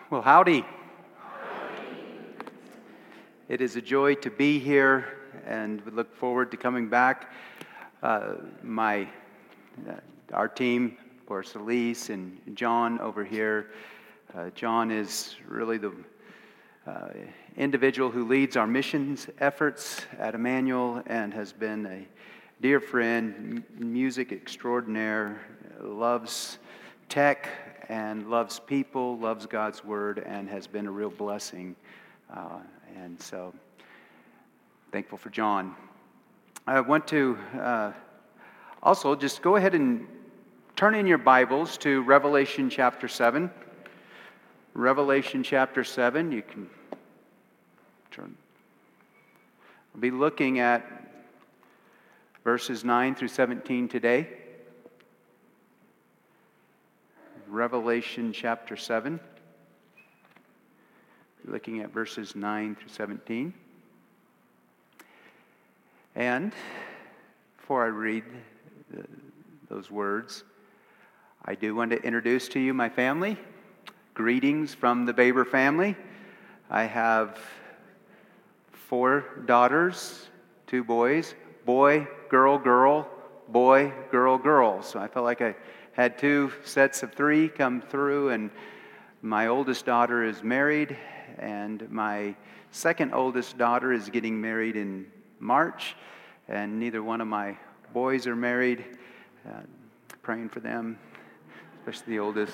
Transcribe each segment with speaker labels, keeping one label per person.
Speaker 1: Well, howdy. It is a joy to be here, and we look forward to coming back. Our team, of course, Elise and John over here. John is really the individual who leads our missions efforts at Emmanuel and has been a dear friend, music extraordinaire, loves tech and loves people, loves God's Word, and has been a real blessing. And so, thankful for John. I want to also just go ahead and turn in your Bibles to Revelation chapter 7. Revelation chapter 7, you can turn. We'll be looking at verses 9 through 17 today. Revelation chapter 7. Looking at verses 9 through 17. And before I read those words, I do want to introduce to you my family. Greetings from the Baber family. I have 4 daughters, 2 boys. Boy, girl, girl, boy, girl, girl. So I felt like I had 2 sets of 3 come through, and my oldest daughter is married, and my second oldest daughter is getting married in March, and neither one of my boys are married. Praying for them, especially the oldest.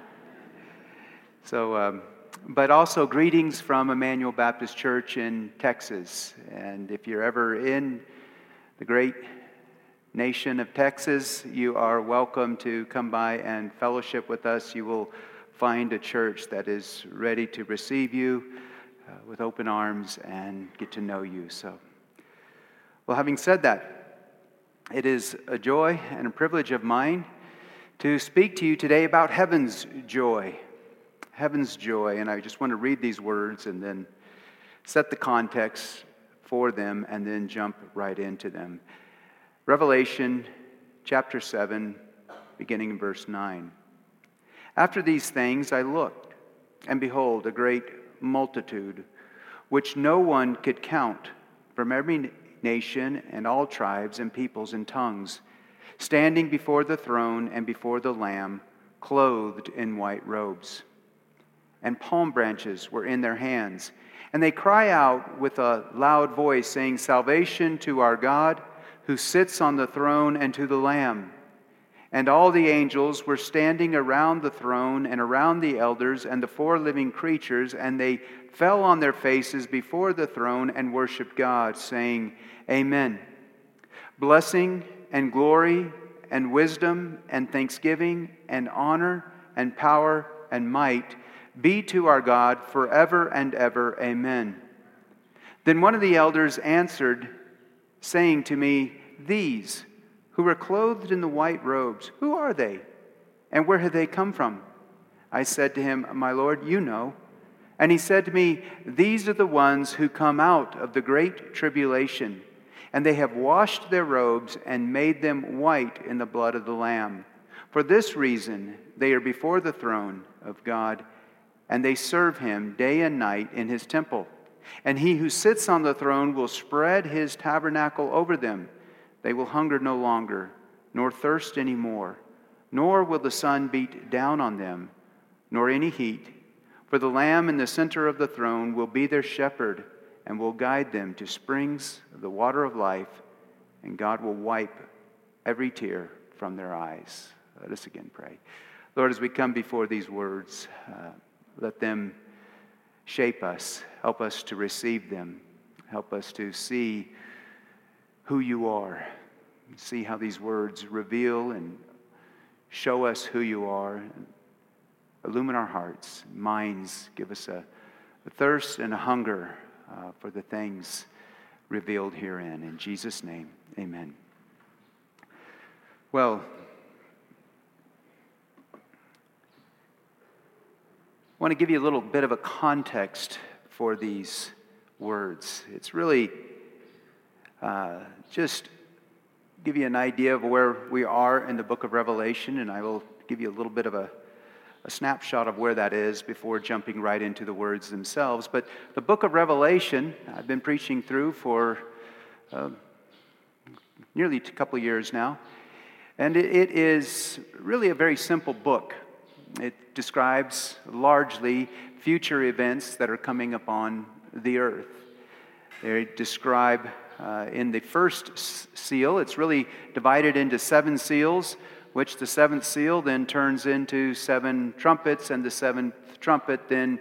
Speaker 1: So, but also greetings from Emmanuel Baptist Church in Texas. And if you're ever in the great nation of Texas, you are welcome to come by and fellowship with us. You will find a church that is ready to receive you with open arms and get to know you. So, well, having said that, it is a joy and a privilege of mine to speak to you today about heaven's joy. Heaven's joy. And I just want to read these words and then set the context for them and then jump right into them. Revelation chapter 7, beginning in verse 9. After these things I looked, and behold, a great multitude, which no one could count, from every nation and all tribes and peoples and tongues, standing before the throne and before the Lamb, clothed in white robes. And palm branches were in their hands. And they cry out with a loud voice, saying, Salvation to our God, who sits on the throne, and to the Lamb. And all the angels were standing around the throne and around the elders and the 4 living creatures, and they fell on their faces before the throne and worshiped God, saying, Amen. Blessing and glory and wisdom and thanksgiving and honor and power and might be to our God forever and ever. Amen. Then one of the elders answered, saying to me, These who are clothed in the white robes, who are they? And where have they come from? I said to him, My Lord, you know. And he said to me, These are the ones who come out of the great tribulation, and they have washed their robes and made them white in the blood of the Lamb. For this reason they are before the throne of God, and they serve him day and night in his temple. And he who sits on the throne will spread his tabernacle over them. They will hunger no longer, nor thirst any more, nor will the sun beat down on them, nor any heat. For the Lamb in the center of the throne will be their shepherd and will guide them to springs of the water of life, and God will wipe every tear from their eyes. Let us again pray. Lord, as we come before these words, let them shape us, help us to receive them, help us to see who you are, see how these words reveal and show us who you are, illumine our hearts, minds, give us a thirst and a hunger for the things revealed herein. In Jesus' name, amen. Well, I want to give you a little bit of a context for these words. It's really just give you an idea of where we are in the book of Revelation, and I will give you a little bit of a a snapshot of where that is before jumping right into the words themselves. But the book of Revelation, I've been preaching through for nearly a couple of years now. And it is really a very simple book. It describes largely future events that are coming upon the earth. They describe in the first seal, it's really divided into 7 seals, which the 7th seal then turns into 7 trumpets, and the 7th trumpet then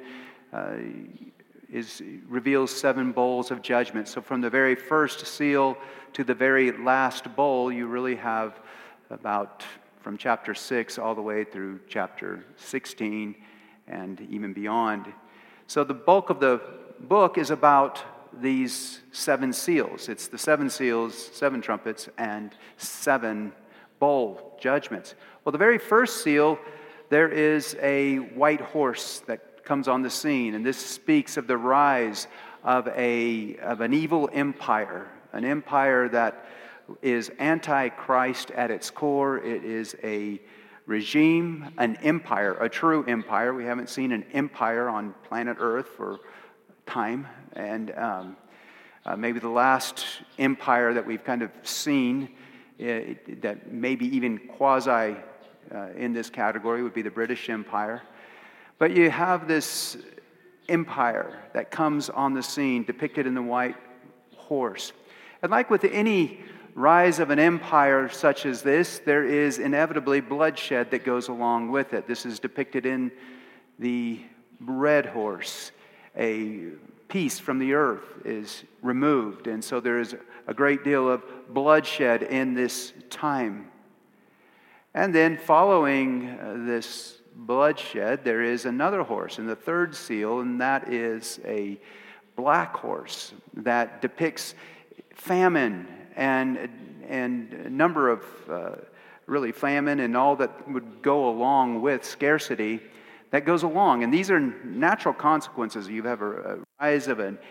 Speaker 1: reveals 7 bowls of judgment. So from the very first seal to the very last bowl, you really have about from chapter 6 all the way through chapter 16 and even beyond. So the bulk of the book is about these 7 seals. It's the 7 seals, 7 trumpets, and 7 bowl judgments. Well, the very first seal, there is a white horse that comes on the scene, and this speaks of the rise of an evil empire, an empire that is anti-Christ at its core. It is a regime, an empire, a true empire. We haven't seen an empire on planet Earth for time, and maybe the last empire that we've kind of seen that maybe even quasi in this category would be the British Empire. But you have this empire that comes on the scene depicted in the white horse. And like with any rise of an empire such as this, there is inevitably bloodshed that goes along with it. This is depicted in the red horse. A piece from the earth is removed, and so there is a great deal of bloodshed in this time. And then following this bloodshed, there is another horse in the 3rd seal, and that is a black horse that depicts famine and a number of really famine and all that would go along with scarcity that goes along. And these are natural consequences. You have a rise of a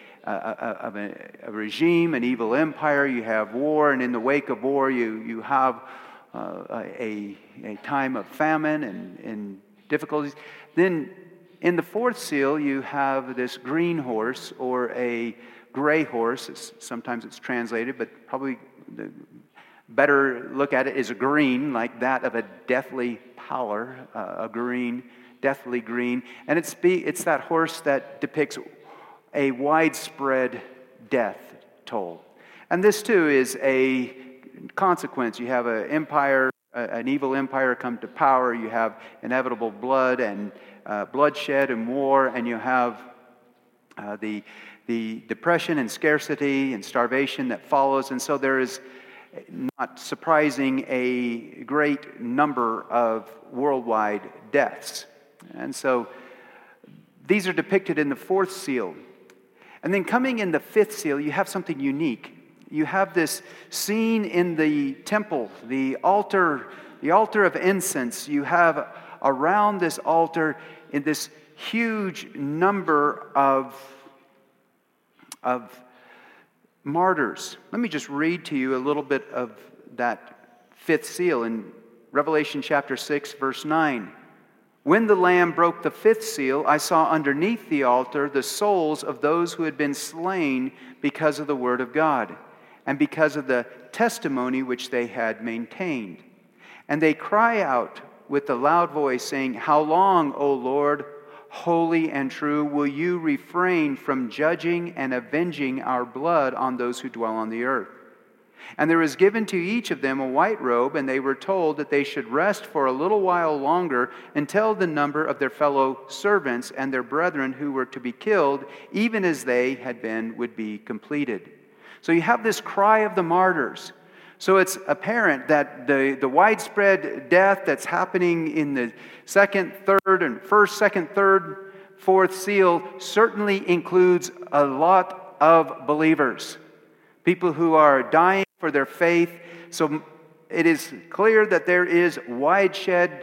Speaker 1: regime, an evil empire. You have war, and in the wake of war, you have a time of famine and difficulties. Then in the 4th seal, you have this green horse or a gray horse. Sometimes it's translated, but probably the better look at it is a green, like that of a deathly pallor, a green, deathly green. And it's that horse that depicts a widespread death toll. And this too is a consequence. You have an empire, an evil empire come to power. You have inevitable blood and bloodshed and war, and you have the depression and scarcity and starvation that follows. And so there is, not surprising, a great number of worldwide deaths. And so these are depicted in the 4th seal. And then coming in the 5th seal, you have something unique. You have this scene in the temple, the altar of incense. You have around this altar in this huge number of martyrs. Let me just read to you a little bit of that 5th seal in Revelation chapter 6, verse 9. When the Lamb broke the 5th seal, I saw underneath the altar the souls of those who had been slain because of the word of God and because of the testimony which they had maintained. And they cry out with a loud voice, saying, How long, O Lord, holy and true, will you refrain from judging and avenging our blood on those who dwell on the earth? And there was given to each of them a white robe, and they were told that they should rest for a little while longer until the number of their fellow servants and their brethren who were to be killed, even as they had been, would be completed. So you have this cry of the martyrs. So it's apparent that the widespread death that's happening in the 2nd, 3rd, and 1st, 2nd, 3rd, 4th seal certainly includes a lot of believers. People who are dying for their faith. So it is clear that there is widespread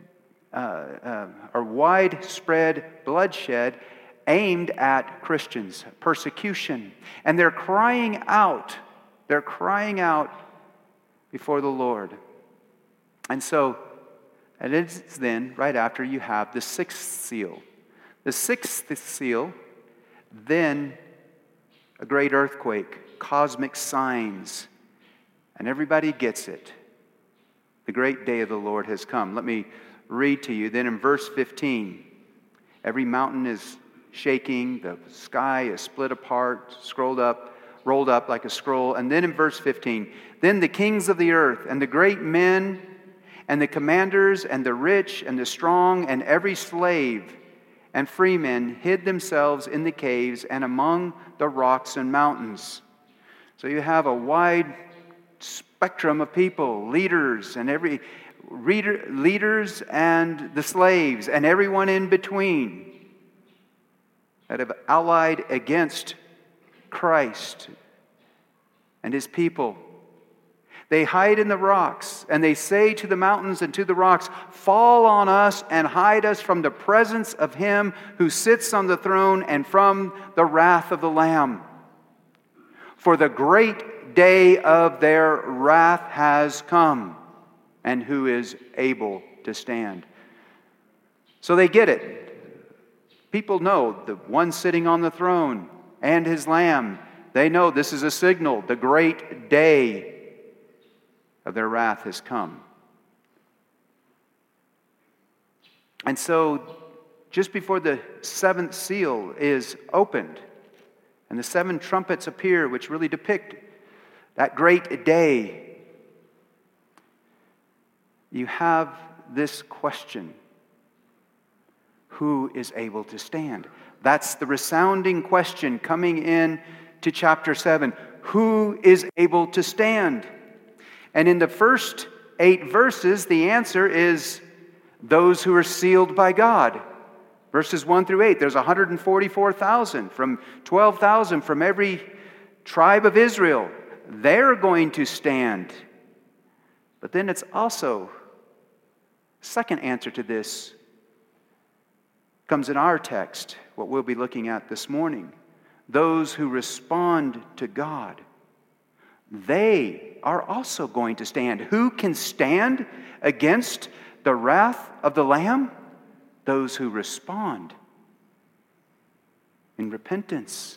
Speaker 1: bloodshed aimed at Christians, persecution. And they're crying out before the Lord. And so And it's then, right after, you have the sixth seal. The sixth seal, then a great earthquake, cosmic signs, and everybody gets it. The great day of the Lord has come. Let me read to you. Then in verse 15, every mountain is shaking, the sky is split apart, rolled up like a scroll. And then in verse 15, then the kings of the earth and the great men and the commanders and the rich and the strong and every slave and freemen hid themselves in the caves and among the rocks and mountains. So you have a wide spectrum of people, leaders and leaders and the slaves and everyone in between that have allied against Christ and his people. They hide in the rocks, and they say to the mountains and to the rocks, fall on us and hide us from the presence of him who sits on the throne and from the wrath of the Lamb. For the great day of their wrath has come, and who is able to stand? So they get it. People know the one sitting on the throne and his Lamb. They know this is a signal. The great day of their wrath has come. And so, just before the seventh seal is opened, and the seven trumpets appear, which really depict that great day, you have this question: who is able to stand? That's the resounding question coming in to chapter 7. Who is able to stand? And in the first 8 verses, the answer is those who are sealed by God. Verses 1 through 8, there's 144,000 from 12,000 from every tribe of Israel. They're going to stand. But then it's also, second answer to this comes in our text, what we'll be looking at this morning. Those who respond to God, they are also going to stand. Who can stand against the wrath of the Lamb? Those who respond in repentance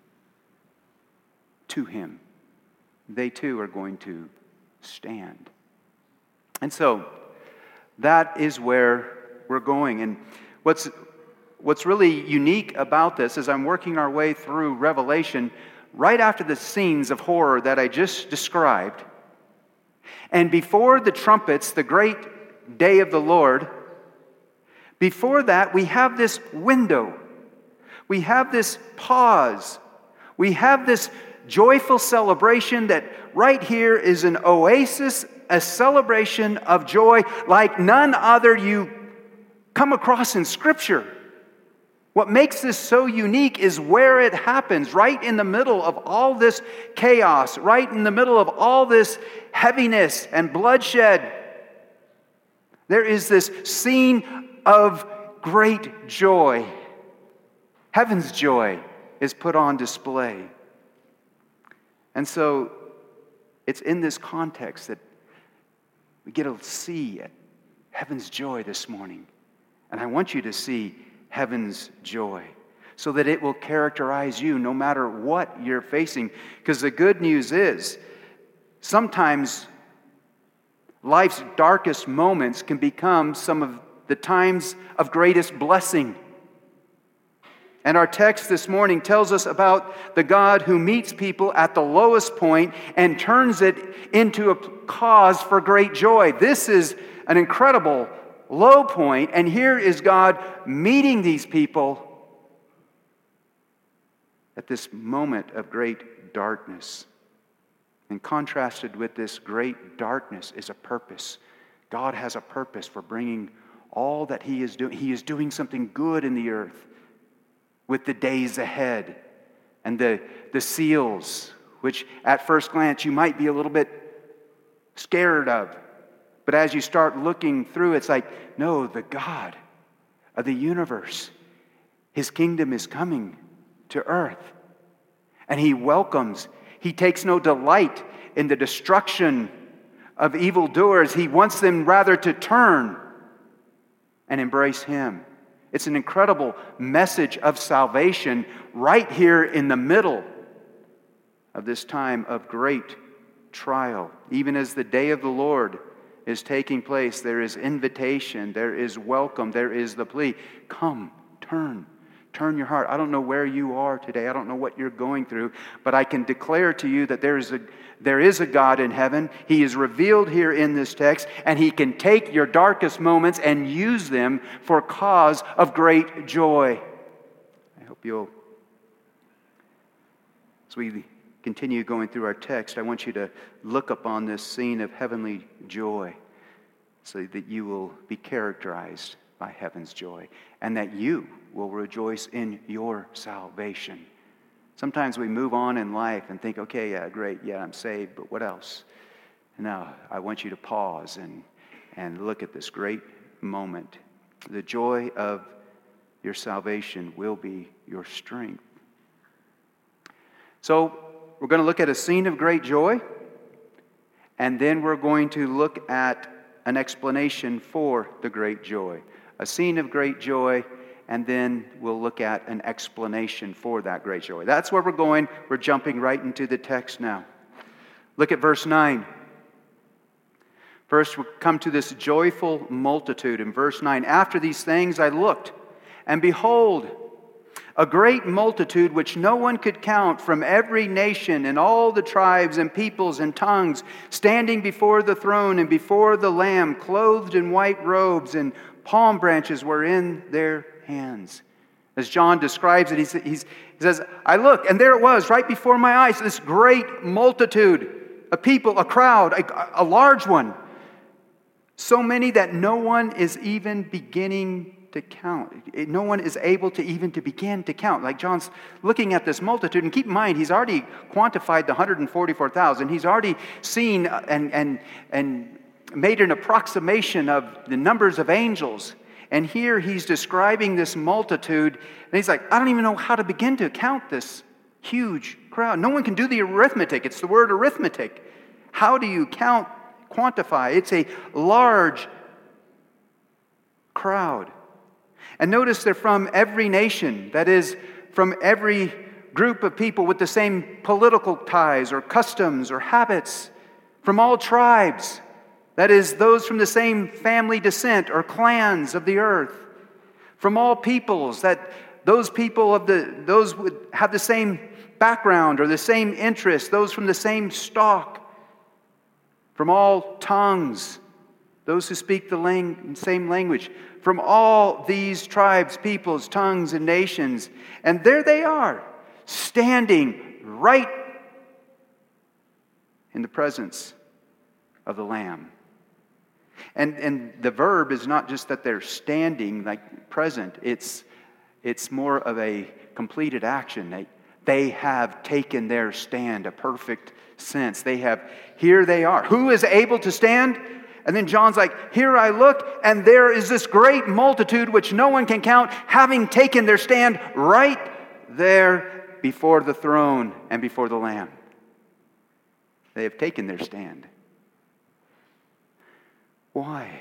Speaker 1: to him. They too are going to stand. And so, that is where we're going. And what's really unique about this is I'm working our way through Revelation right after the scenes of horror that I just described. And before the trumpets, the great day of the Lord, before that, we have this window. We have this pause. We have this joyful celebration that right here is an oasis, a celebration of joy like none other you come across in Scripture. What makes this so unique is where it happens, right in the middle of all this chaos, right in the middle of all this heaviness and bloodshed. There is this scene of great joy. Heaven's joy is put on display. And so it's in this context that we get to see heaven's joy this morning. And I want you to see heaven's joy so that it will characterize you no matter what you're facing. Because the good news is, sometimes life's darkest moments can become some of the times of greatest blessing. And our text this morning tells us about the God who meets people at the lowest point and turns it into a cause for great joy. This is an incredible low point, and here is God meeting these people at this moment of great darkness. And contrasted with this great darkness is a purpose. God has a purpose for bringing all that He is doing. He is doing something good in the earth with the days ahead and the seals, which at first glance you might be a little bit scared of. But as you start looking through, it's like, no, the God of the universe, His kingdom is coming to earth. And He welcomes, He takes no delight in the destruction of evildoers. He wants them rather to turn and embrace Him. It's an incredible message of salvation right here in the middle of this time of great trial. Even as the day of the Lord is taking place, there is invitation, there is welcome, there is the plea. Come, turn your heart. I don't know where you are today. I don't know what you're going through, but I can declare to you that there is a God in heaven. He is revealed here in this text, and He can take your darkest moments and use them for cause of great joy. I hope you'll, as we continue going through our text, I want you to look upon this scene of heavenly joy so that you will be characterized by heaven's joy and that you will rejoice in your salvation. Sometimes we move on in life and think, okay, yeah, great, yeah, I'm saved, but what else? Now, I want you to pause and look at this great moment. The joy of your salvation will be your strength. So, we're going to look at a scene of great joy, and then we're going to look at an explanation for the great joy. A scene of great joy, and then we'll look at an explanation for that great joy. That's where we're going. We're jumping right into the text now. Look at verse 9. First, we'll come to this joyful multitude in verse 9. After these things I looked, and behold, a great multitude which no one could count from every nation and all the tribes and peoples and tongues, standing before the throne and before the Lamb, clothed in white robes, and palm branches were in their hands. As John describes it, he says, I look, and there it was, right before my eyes, this great multitude of people, a crowd, a large one. So many that no one is even beginning to count. No one is able to even to begin to count. Like John's looking at this multitude, and keep in mind, he's already quantified the 144,000. He's already seen and made an approximation of the numbers of angels. And here he's describing this multitude, and he's like, I don't even know how to begin to count this huge crowd. No one can do the arithmetic. It's the word arithmetic. How do you quantify? It's a large crowd. And notice they're from every nation, that is, from every group of people with the same political ties or customs or habits, from all tribes, that is, those from the same family descent or clans of the earth, from all peoples, that those people those would have the same background or the same interests, those from the same stock, from all tongues, those who speak the same language, from all these tribes, peoples, tongues, and nations. And there they are, standing right in the presence of the Lamb. And the verb is not just that they're standing, like present. It's more of a completed action. They have taken their stand, a perfect sense. Here they are. Who is able to stand? And then John's like, here I look, and there is this great multitude which no one can count, having taken their stand right there before the throne and before the Lamb. They have taken their stand. Why?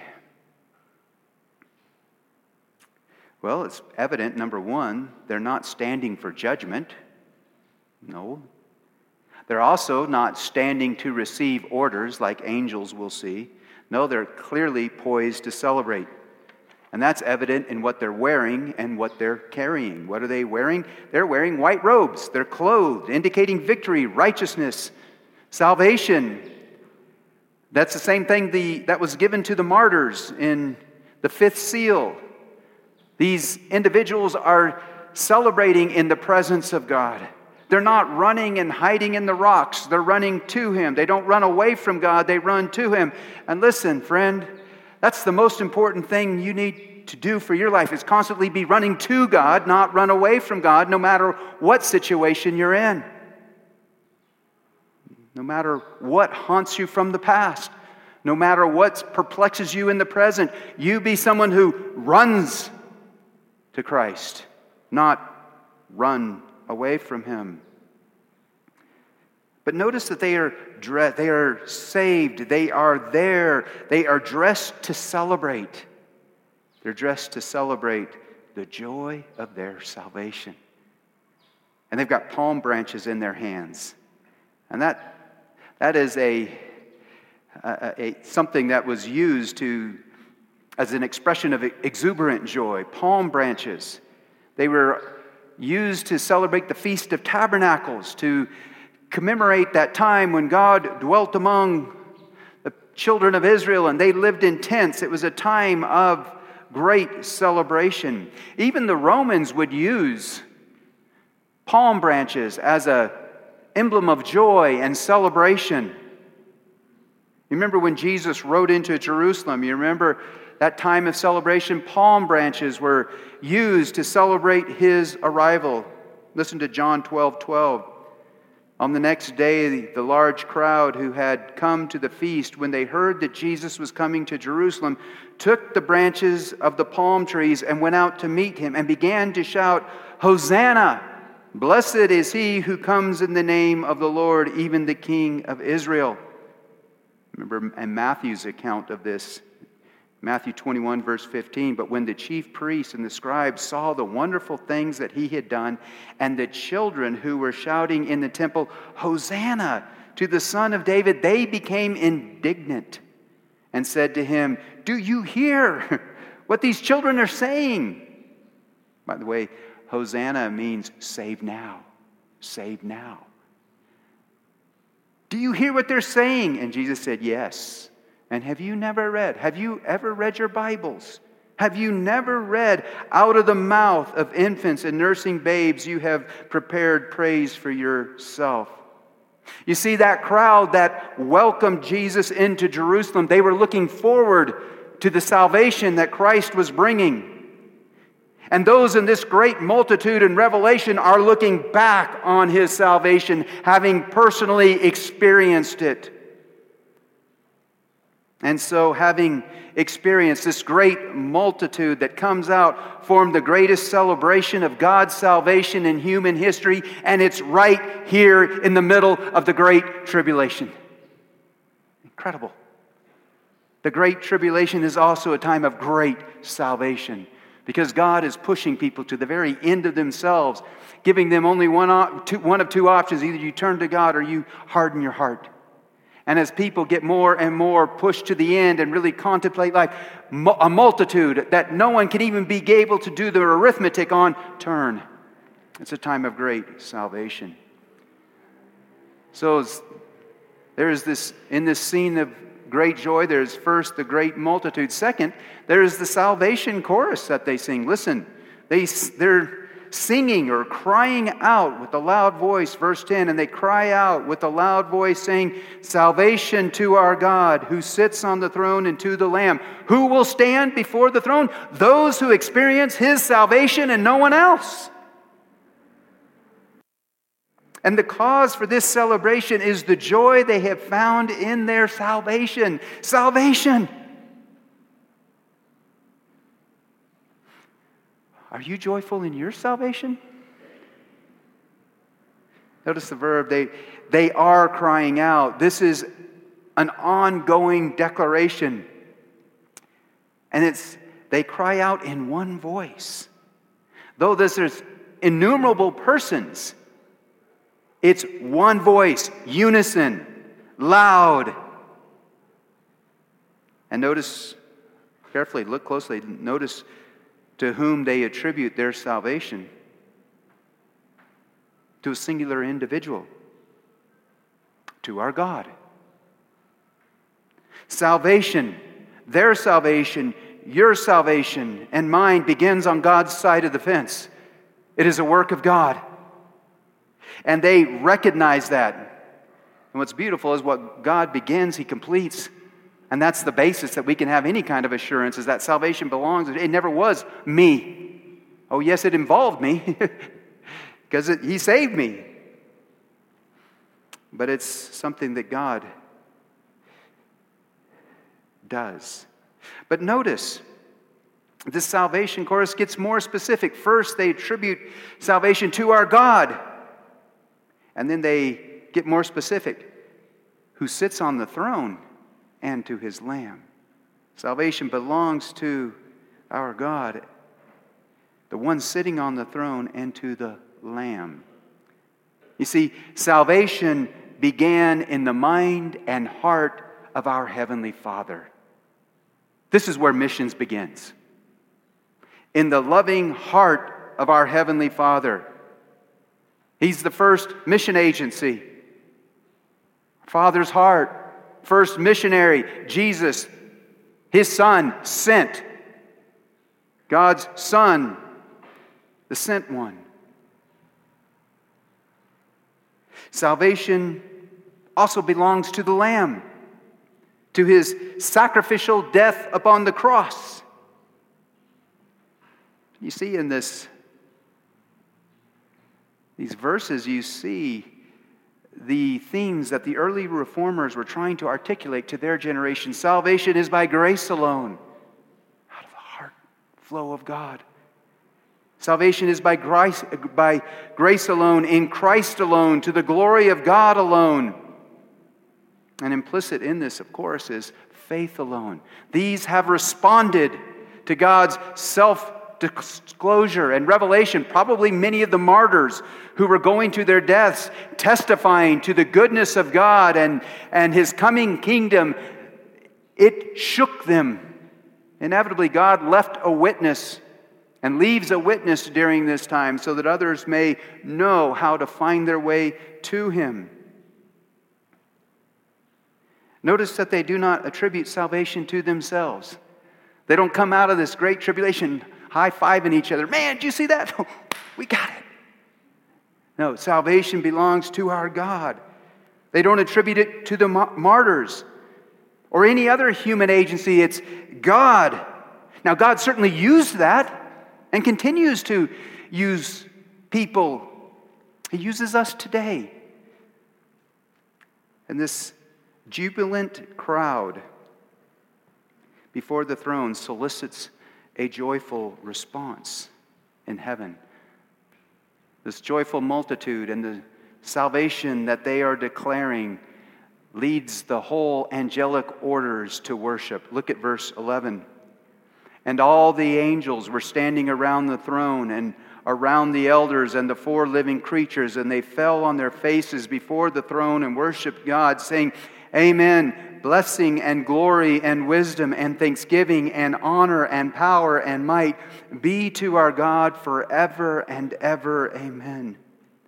Speaker 1: Well, it's evident, number one, they're not standing for judgment. No. They're also not standing to receive orders like angels will see. No, they're clearly poised to celebrate. And that's evident in what they're wearing and what they're carrying. What are they wearing? They're wearing white robes. They're clothed, indicating victory, righteousness, salvation. That's the same thing that was given to the martyrs in the fifth seal. These individuals are celebrating in the presence of God. They're not running and hiding in the rocks. They're running to Him. They don't run away from God. They run to Him. And listen, friend, that's the most important thing you need to do for your life, is constantly be running to God, not run away from God, no matter what situation you're in. No matter what haunts you from the past. No matter what perplexes you in the present. You be someone who runs to Christ, not run away from Him. But notice that they are saved. They are there. They are dressed to celebrate. They're dressed to celebrate the joy of their salvation. And they've got palm branches in their hands. And that is something that was used as an expression of exuberant joy. Palm branches. They were used to celebrate the Feast of Tabernacles, to commemorate that time when God dwelt among the children of Israel and they lived in tents. It was a time of great celebration. Even the Romans would use palm branches as an emblem of joy and celebration. You remember when Jesus rode into Jerusalem? You remember that time of celebration? Palm branches were used to celebrate his arrival. Listen to John 12:12. On the next day, the large crowd who had come to the feast, when they heard that Jesus was coming to Jerusalem, took the branches of the palm trees and went out to meet him and began to shout, "Hosanna! Blessed is he who comes in the name of the Lord, even the King of Israel." Remember in Matthew's account of this, Matthew 21, verse 15, "But when the chief priests and the scribes saw the wonderful things that he had done, and the children who were shouting in the temple, 'Hosanna to the Son of David,' they became indignant and said to him, 'Do you hear what these children are saying?'" By the way, Hosanna means save now. Save now. "Do you hear what they're saying?" And Jesus said, "Yes. And have you never read? Have you ever read your Bibles? Have you never read, 'Out of the mouth of infants and nursing babes you have prepared praise for yourself'?" You see, that crowd that welcomed Jesus into Jerusalem, they were looking forward to the salvation that Christ was bringing. And those in this great multitude in Revelation are looking back on his salvation, having personally experienced it. And so, having experienced this great multitude that comes out, formed the greatest celebration of God's salvation in human history, and it's right here in the middle of the Great Tribulation. Incredible. The Great Tribulation is also a time of great salvation, because God is pushing people to the very end of themselves, giving them only one of two options. Either you turn to God or you harden your heart. And as people get more and more pushed to the end and really contemplate life, a multitude that no one can even be able to do the arithmetic on, turn. It's a time of great salvation. So there is this, in this scene of great joy, there's first the great multitude. Second, there's the salvation chorus that they sing. Listen, they're singing or crying out with a loud voice. Verse 10, "And they cry out with a loud voice, saying, 'Salvation to our God, who sits on the throne, and to the Lamb.' Who will stand before the throne? Those who experience his salvation and no one else." And the cause for this celebration is the joy they have found in their salvation. Salvation! Are you joyful in your salvation? Notice the verb, they are crying out. This is an ongoing declaration. And they cry out in one voice. Though there's innumerable persons, it's one voice, unison, loud. And notice carefully, look closely, notice to whom they attribute their salvation. To a singular individual. To our God. Salvation, their salvation, your salvation, and mine begins on God's side of the fence. It is a work of God. And they recognize that. And what's beautiful is what God begins, he completes. And that's the basis that we can have any kind of assurance, is that salvation belongs. It never was me. Oh, yes, it involved me because he saved me. But it's something that God does. But notice, this salvation chorus gets more specific. First, they attribute salvation to our God. And then they get more specific. Who sits on the throne and to his Lamb. Salvation belongs to our God, the one sitting on the throne, and to the Lamb. You see, salvation began in the mind and heart of our Heavenly Father. This is where missions begins. In the loving heart of our Heavenly Father. He's the first mission agency. Father's heart, first missionary, Jesus, His Son, sent. God's Son, the sent one. Salvation also belongs to the Lamb, to His sacrificial death upon the cross. You see in these verses, you see the themes that the early reformers were trying to articulate to their generation. Salvation is by grace alone, out of the heart flow of God. Salvation is by grace alone, in Christ alone, to the glory of God alone. And implicit in this, of course, is faith alone. These have responded to God's self-disclosure and revelation. Probably many of the martyrs who were going to their deaths, testifying to the goodness of God and His coming kingdom. It shook them. Inevitably, God left a witness and leaves a witness during this time so that others may know how to find their way to Him. Notice that they do not attribute salvation to themselves. They don't come out of this great tribulation high-fiving each other. Man, did you see that? We got it. No, salvation belongs to our God. They don't attribute it to the martyrs or any other human agency. It's God. Now, God certainly used that and continues to use people. He uses us today. And this jubilant crowd before the throne solicits a joyful response in heaven. This joyful multitude and the salvation that they are declaring leads the whole angelic orders to worship. Look at verse 11. And all the angels were standing around the throne and around the elders and the four living creatures, and they fell on their faces before the throne and worshiped God, saying, Amen. Blessing and glory and wisdom and thanksgiving and honor and power and might be to our God forever and ever. Amen.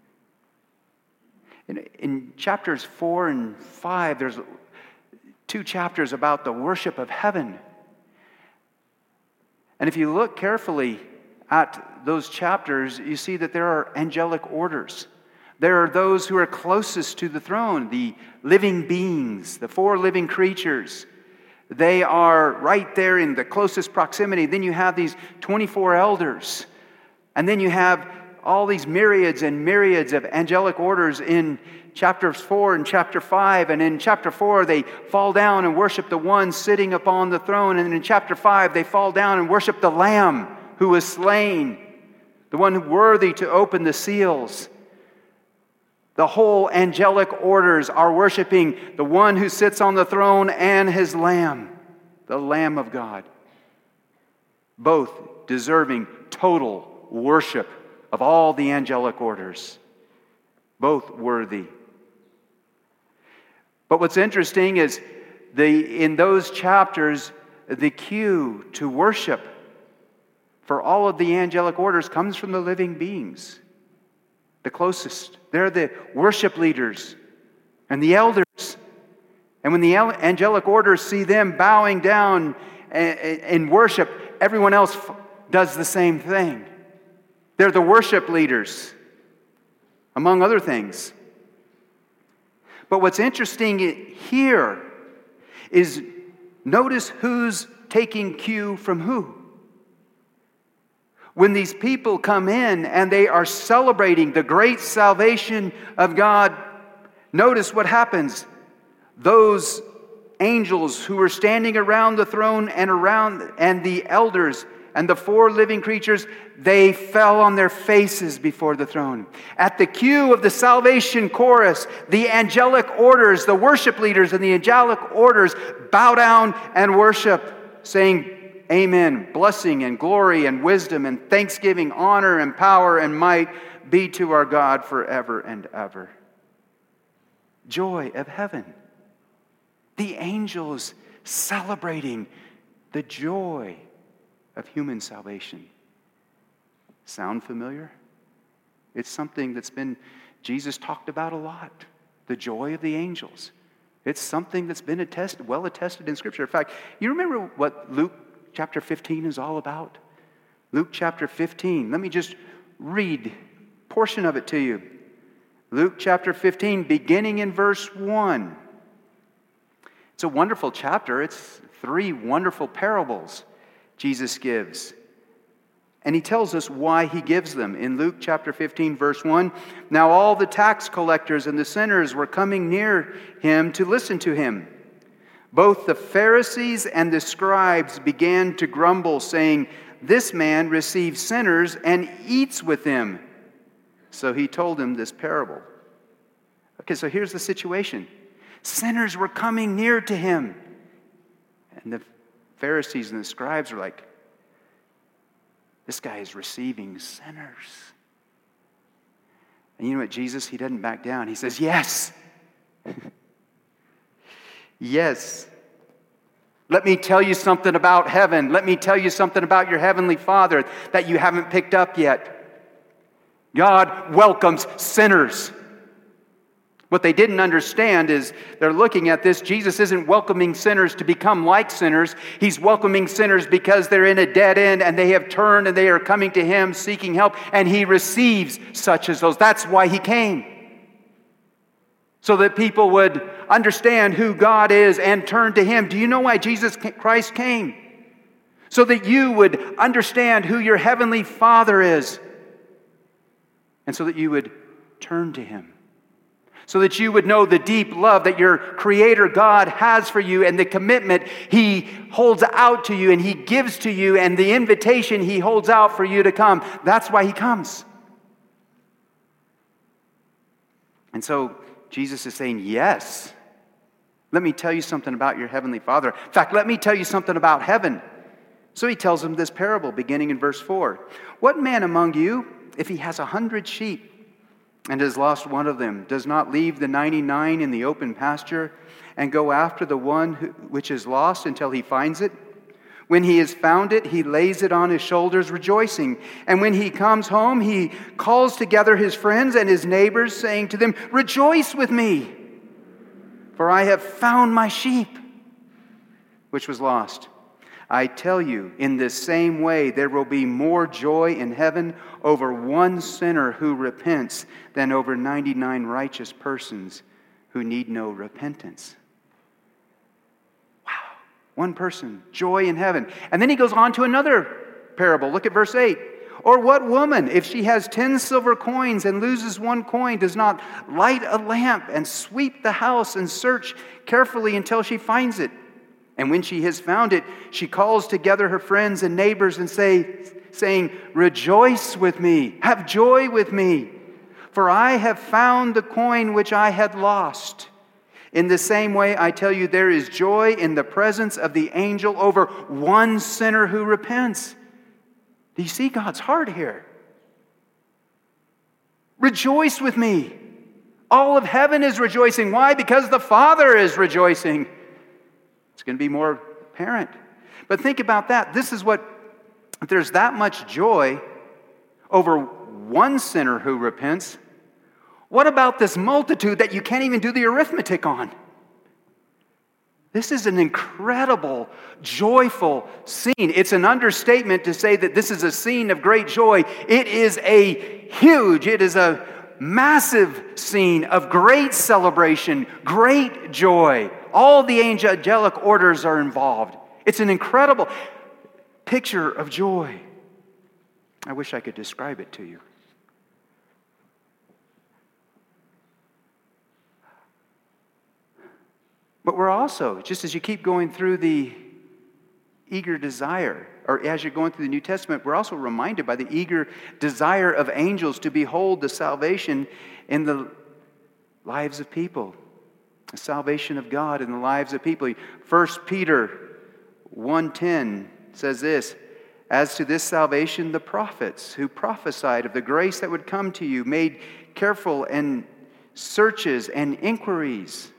Speaker 1: In chapters 4 and 5, there's 2 chapters about the worship of heaven. And if you look carefully at those chapters, you see that there are angelic orders. There are those who are closest to the throne, the living beings, the 4 living creatures. They are right there in the closest proximity. Then you have these 24 elders. And then you have all these myriads and myriads of angelic orders in chapters 4 and chapter 5. And in chapter 4, they fall down and worship the one sitting upon the throne. And in chapter 5, they fall down and worship the Lamb who was slain, the one worthy to open the seals. The whole angelic orders are worshiping the one who sits on the throne and His Lamb, the Lamb of God. Both deserving total worship of all the angelic orders. Both worthy. But what's interesting is in those chapters, the cue to worship for all of the angelic orders comes from the living beings. The closest. They're the worship leaders and the elders. And when the angelic orders see them bowing down in worship, everyone else does the same thing. They're the worship leaders, among other things. But what's interesting here is notice who's taking cue from who. When these people come in and they are celebrating the great salvation of God, notice what happens. Those angels who were standing around the throne and the elders and the 4 living creatures, they fell on their faces before the throne. At the cue of the salvation chorus, the angelic orders, the worship leaders and the angelic orders bow down and worship, saying, Amen. Blessing and glory and wisdom and thanksgiving, honor and power and might be to our God forever and ever. Joy of heaven. The angels celebrating the joy of human salvation. Sound familiar? It's something that's been, Jesus talked about a lot. The joy of the angels. It's something that's been well attested in Scripture. In fact, you remember what Luke chapter 15 is all about? Luke chapter 15. Let me just read a portion of it to you. Luke chapter 15, beginning in verse 1. It's a wonderful chapter. It's 3 wonderful parables Jesus gives. And he tells us why he gives them. In Luke chapter 15, verse 1, now all the tax collectors and the sinners were coming near him to listen to him. Both the Pharisees and the scribes began to grumble, saying, this man receives sinners and eats with them. So he told them this parable. Okay, so here's the situation. Sinners were coming near to him. And the Pharisees and the scribes were like, this guy is receiving sinners. And you know what, Jesus, he doesn't back down. He says, yes. Yes. Let me tell you something about heaven. Let me tell you something about your heavenly Father that you haven't picked up yet. God welcomes sinners. What they didn't understand is they're looking at this. Jesus isn't welcoming sinners to become like sinners. He's welcoming sinners because they're in a dead end and they have turned and they are coming to him seeking help, and he receives such as those. That's why he came. So that people would understand who God is and turn to him. Do you know why Jesus Christ came? So that you would understand who your heavenly Father is. And so that you would turn to him. So that you would know the deep love that your Creator God has for you and the commitment he holds out to you and he gives to you and the invitation he holds out for you to come. That's why he comes. And so Jesus is saying, yes, let me tell you something about your heavenly Father. In fact, let me tell you something about heaven. So he tells them this parable beginning in verse 4. What man among you, if he has 100 sheep, and has lost one of them, does not leave the 99 in the open pasture and go after the one which is lost until he finds it? When he has found it, he lays it on his shoulders, rejoicing. And when he comes home, he calls together his friends and his neighbors, saying to them, rejoice with me, for I have found my sheep, which was lost. I tell you, in this same way, there will be more joy in heaven over one sinner who repents than over 99 righteous persons who need no repentance. Wow. One person, joy in heaven. And then he goes on to another parable. Look at verse 8. Or what woman, if she has 10 silver coins and loses one coin, does not light a lamp and sweep the house and search carefully until she finds it? And when she has found it, she calls together her friends and neighbors and saying, rejoice with me, have joy with me, for I have found the coin which I had lost. In the same way, I tell you, there is joy in the presence of the angel over one sinner who repents. Do you see God's heart here? Rejoice with me. All of heaven is rejoicing. Why? Because the Father is rejoicing. It's going to be more apparent. But think about that. This is what, if there's that much joy over one sinner who repents, what about this multitude that you can't even do the arithmetic on? This is an incredible, joyful scene. It's an understatement to say that this is a scene of great joy. It is a massive scene of great celebration, great joy. All the angelic orders are involved. It's an incredible picture of joy. I wish I could describe it to you. But we're also, just as you keep going through the eager desire, or as you're going through the New Testament, we're also reminded by the eager desire of angels to behold the salvation in the lives of people. The salvation of God in the lives of people. 1 Peter 1:10 It says this, as to this salvation, the prophets who prophesied of the grace that would come to you made careful and searches and inquiries,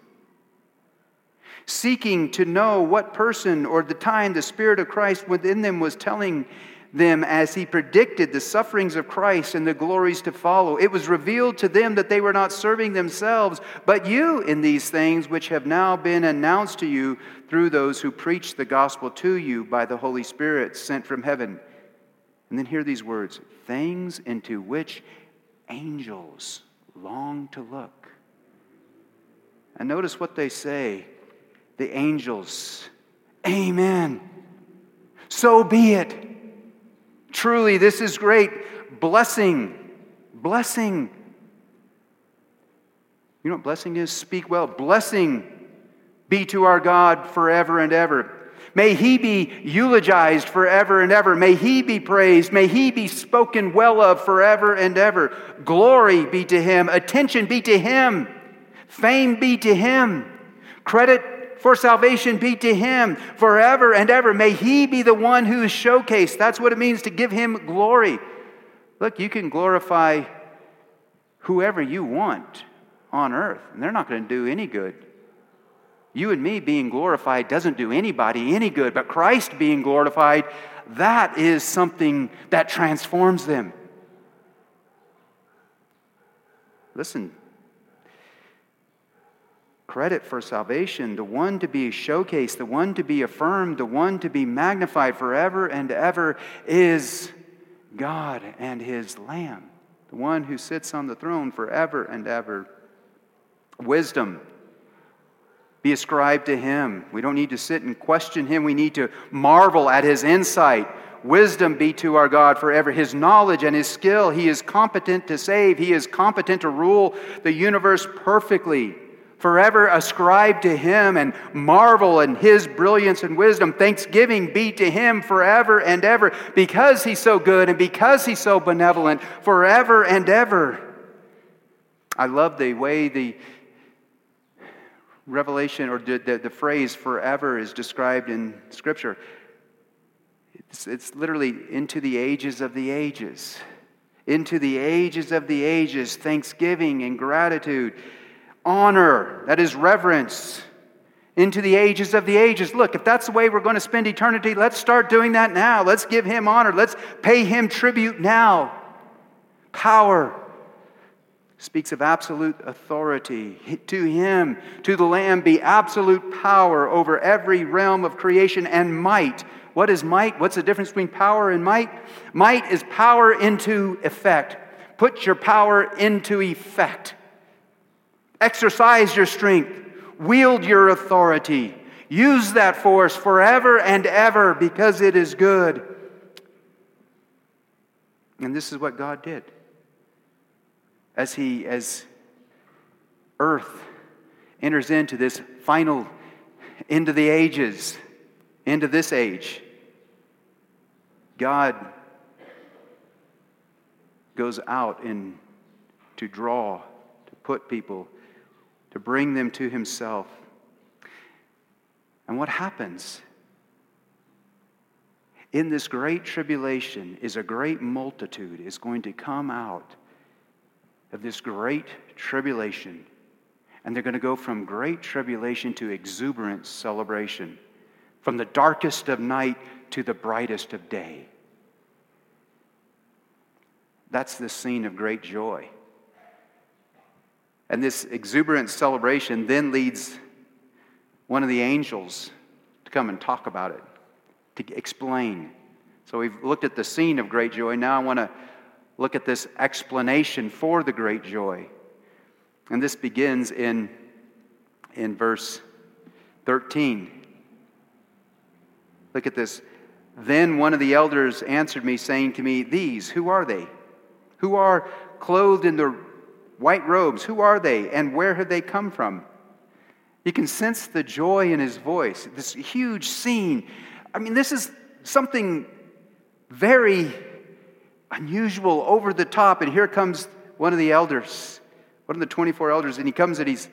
Speaker 1: seeking to know what person or the time the Spirit of Christ within them was telling them as he predicted the sufferings of Christ and the glories to follow. It was revealed to them that they were not serving themselves, but you in these things which have now been announced to you through those who preach the gospel to you by the Holy Spirit sent from heaven. And then hear these words, things into which angels long to look. And notice what they say, the angels. Amen. So be it. Truly, this is great. Blessing. Blessing. You know what blessing is? Speak well. Blessing be to our God forever and ever. May He be eulogized forever and ever. May He be praised. May He be spoken well of forever and ever. Glory be to Him. Attention be to Him. Fame be to Him. Credit for salvation be to Him forever and ever. May He be the one who is showcased. That's what it means to give Him glory. Look, you can glorify whoever you want on earth, and they're not going to do any good. You and me being glorified doesn't do anybody any good, but Christ being glorified, that is something that transforms them. Listen, credit for salvation, the one to be showcased, the one to be affirmed, the one to be magnified forever and ever is God and His Lamb, the one who sits on the throne forever and ever. Wisdom be ascribed to Him. We don't need to sit and question Him. We need to marvel at His insight. Wisdom be to our God forever. His knowledge and His skill. He is competent to save. He is competent to rule the universe perfectly. Forever ascribe to Him and marvel in His brilliance and wisdom. Thanksgiving be to Him forever and ever, because He's so good and because He's so benevolent, forever and ever. I love the way the revelation or the phrase forever is described in Scripture. It's literally into the ages of the ages. Into the ages of the ages, thanksgiving and gratitude. Honor, that is reverence, into the ages of the ages. Look, if that's the way we're going to spend eternity, let's start doing that now. Let's give Him honor. Let's pay Him tribute now. Power speaks of absolute authority. To Him, to the Lamb, be absolute power over every realm of creation, and might. What is might? What's the difference between power and might? Might is power into effect. Put your power into effect. Exercise your strength. Wield your authority. Use that force forever and ever because it is good. And this is what God did. As earth enters into this final end of the ages, end of this age, God goes out to draw, to put people, to bring them to Himself. And what happens? In this great tribulation is a great multitude is going to come out of this great tribulation. And they're going to go from great tribulation to exuberant celebration. From the darkest of night to the brightest of day. That's the scene of great joy. And this exuberant celebration then leads one of the angels to come and talk about it, to explain. So we've looked at the scene of great joy. Now I want to look at this explanation for the great joy. And this begins in verse 13. Look at this. Then one of the elders answered me, saying to me, "These, who are they? Who are clothed in the white robes? Who are they, and where have they come from?" You can sense the joy in his voice. This huge scene. I mean, this is something very unusual, over the top. And here comes one of the elders, one of the 24 elders, and he comes and he's,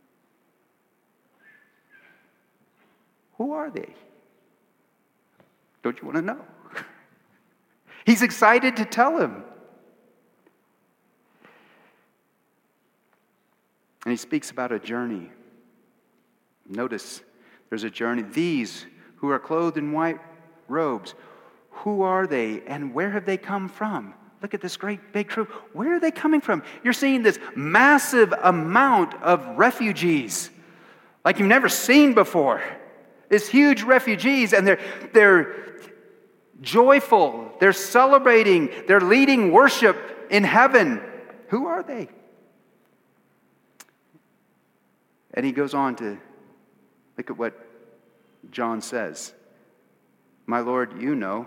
Speaker 1: "Who are they? Don't you want to know? He's excited to tell him. And he speaks about a journey. Notice there's a journey. These who are clothed in white robes, who are they and where have they come from? Look at this great big troop. Where are they coming from? You're seeing this massive amount of refugees like you've never seen before. This huge refugees, and they're joyful. They're celebrating. They're leading worship in heaven. Who are they? And he goes on to look at what John says. My Lord, you know.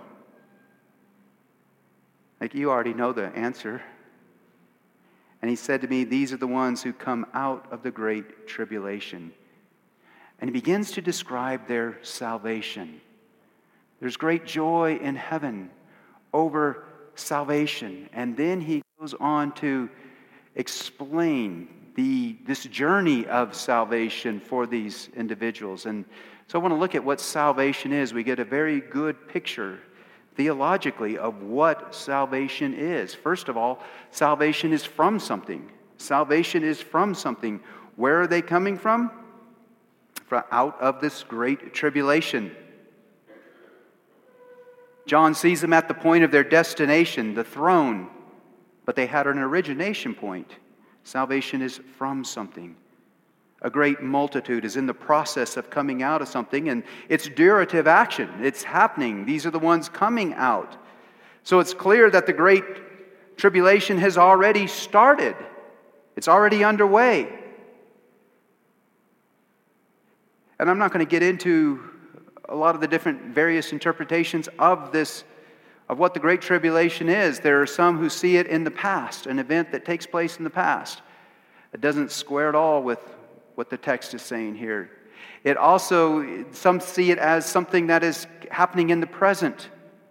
Speaker 1: Like you already know the answer. And he said to me, these are the ones who come out of the great tribulation. And he begins to describe their salvation. There's great joy in heaven over salvation. And then he goes on to explain this journey of salvation for these individuals. And so I want to look at what salvation is. We get a very good picture theologically of what salvation is. First of all, salvation is from something. Salvation is from something. Where are they coming from? Out of this great tribulation. John sees them at the point of their destination, the throne, but they had an origination point. Salvation is from something. A great multitude is in the process of coming out of something, and it's durative action. It's happening. These are the ones coming out. So it's clear that the great tribulation has already started. It's already underway. And I'm not going to get into a lot of the different various interpretations of this, of what the Great Tribulation is. There are some who see it in the past, an event that takes place in the past. It doesn't square at all with what the text is saying here. It also, some see it as something that is happening in the present.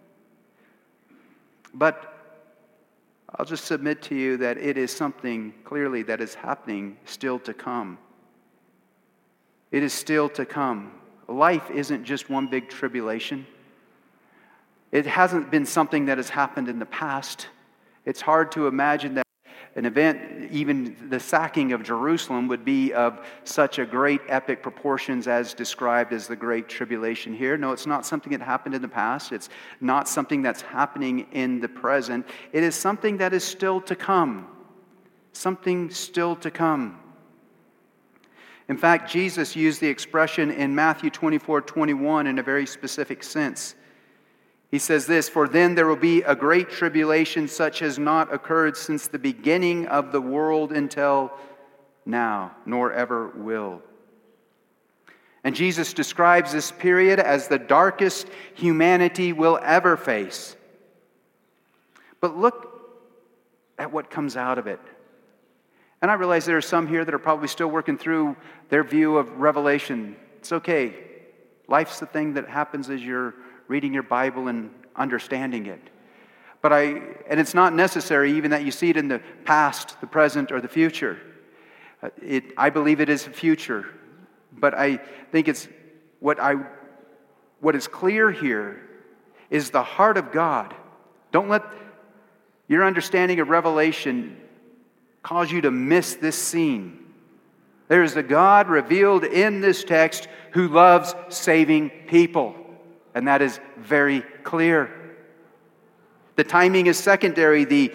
Speaker 1: But I'll just submit to you that it is something clearly that is happening still to come. It is still to come. Life isn't just one big tribulation. It hasn't been something that has happened in the past. It's hard to imagine that an event, even the sacking of Jerusalem, would be of such a great epic proportions as described as the Great Tribulation here. No, it's not something that happened in the past. It's not something that's happening in the present. It is something that is still to come. Something still to come. In fact, Jesus used the expression in Matthew 24:21 in a very specific sense. He says this, "For then there will be a great tribulation such as not occurred since the beginning of the world until now, nor ever will." And Jesus describes this period as the darkest humanity will ever face. But look at what comes out of it. And I realize there are some here that are probably still working through their view of Revelation. It's okay. Life's the thing that happens as you're reading your Bible and understanding it. And it's not necessary even that you see it in the past, the present, or the future. I believe it is the future. But I think it's what is clear here is the heart of God. Don't let your understanding of Revelation cause you to miss this scene. There is a God revealed in this text who loves saving people. And that is very clear. The timing is secondary,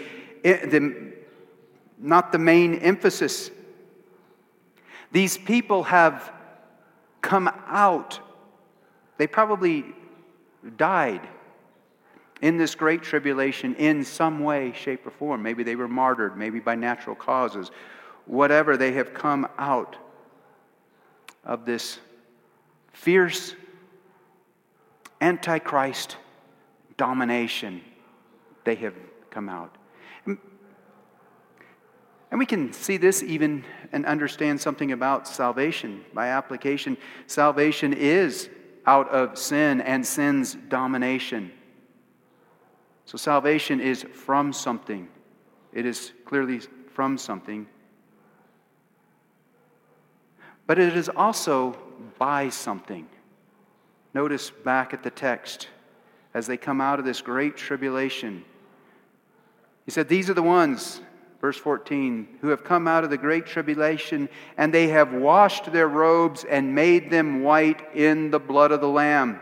Speaker 1: not the main emphasis. These people have come out. They probably died in this great tribulation in some way, shape, or form. Maybe they were martyred, maybe by natural causes. Whatever, they have come out of this fierce Antichrist domination. They have come out. And we can see this even and understand something about salvation. By application, salvation is out of sin and sin's domination. So salvation is from something. It is clearly from something. But it is also by something. Notice back at the text. as they come out of this great tribulation. He said, these are the ones, verse 14, who have come out of the great tribulation, and they have washed their robes and made them white in the blood of the Lamb.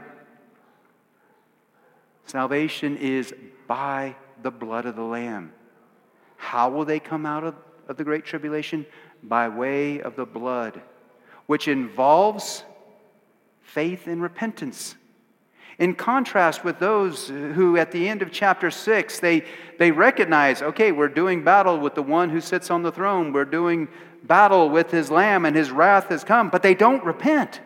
Speaker 1: Salvation is by the blood of the Lamb. How will they come out of the great tribulation? By way of the blood, which involves faith and repentance. In contrast with those who at the end of chapter 6, they recognize, okay, we're doing battle with the one who sits on the throne. We're doing battle with his Lamb, and his wrath has come. But they don't repent.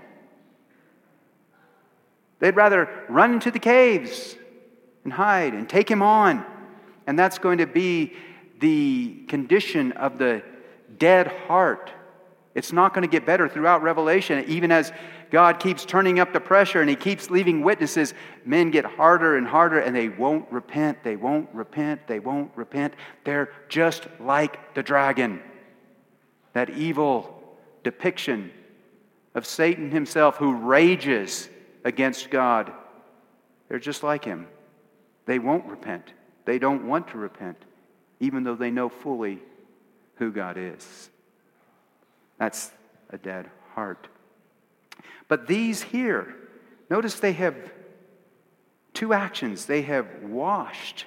Speaker 1: They'd rather run into the caves and hide and take him on. And that's going to be the condition of the dead heart. It's not going to get better throughout Revelation. Even as God keeps turning up the pressure and he keeps leaving witnesses, men get harder and harder, and they won't repent. They won't repent. They won't repent. They're just like the dragon, that evil depiction of Satan himself who rages against God. They're just like him. They won't repent. They don't want to repent, even though they know fully who God is. That's a dead heart. But these here, notice they have two actions. They have washed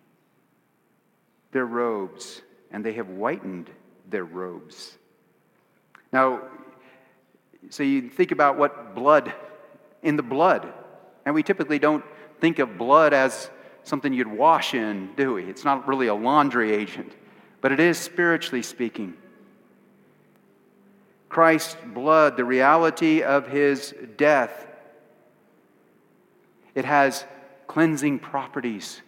Speaker 1: their robes, and they have whitened their robes. Now, so you think about what blood, in the blood, and we typically don't think of blood as something you'd wash in, do we? It's not really a laundry agent, but it is spiritually speaking. Christ's blood, the reality of his death, it has cleansing properties.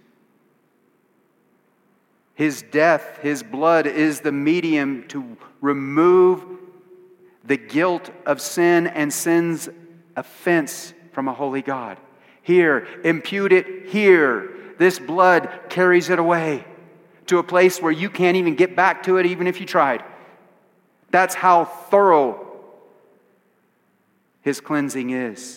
Speaker 1: His death, his blood, is the medium to remove the guilt of sin and sin's offense from a holy God. Here, impute it here. This blood carries it away to a place where you can't even get back to it even if you tried. That's how thorough his cleansing is.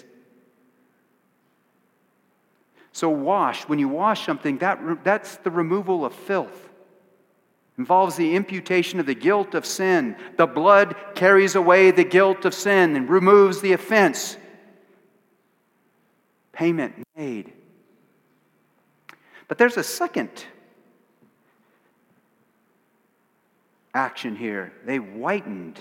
Speaker 1: So when you wash something, that's the removal of filth. Involves the imputation of the guilt of sin. The blood carries away the guilt of sin and removes the offense. Payment made. But there's a second action here. They whitened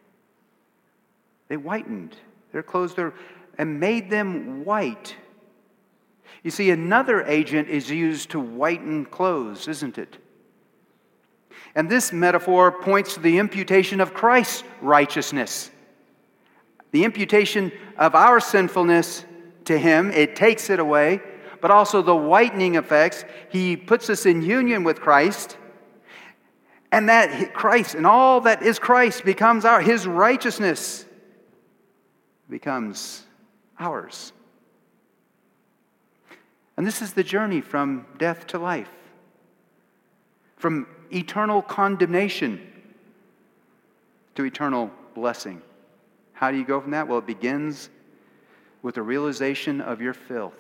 Speaker 1: their clothes and made them white. You see, another agent is used to whiten clothes, isn't it? And this metaphor points to the imputation of Christ's righteousness. The imputation of our sinfulness to him, it takes it away, but also the whitening effects. He puts us in union with Christ, and that Christ and all that is Christ becomes his righteousness becomes ours. And this is the journey from death to life, from eternal condemnation to eternal blessing. How do you go from that? Well, it begins with a realization of your filth,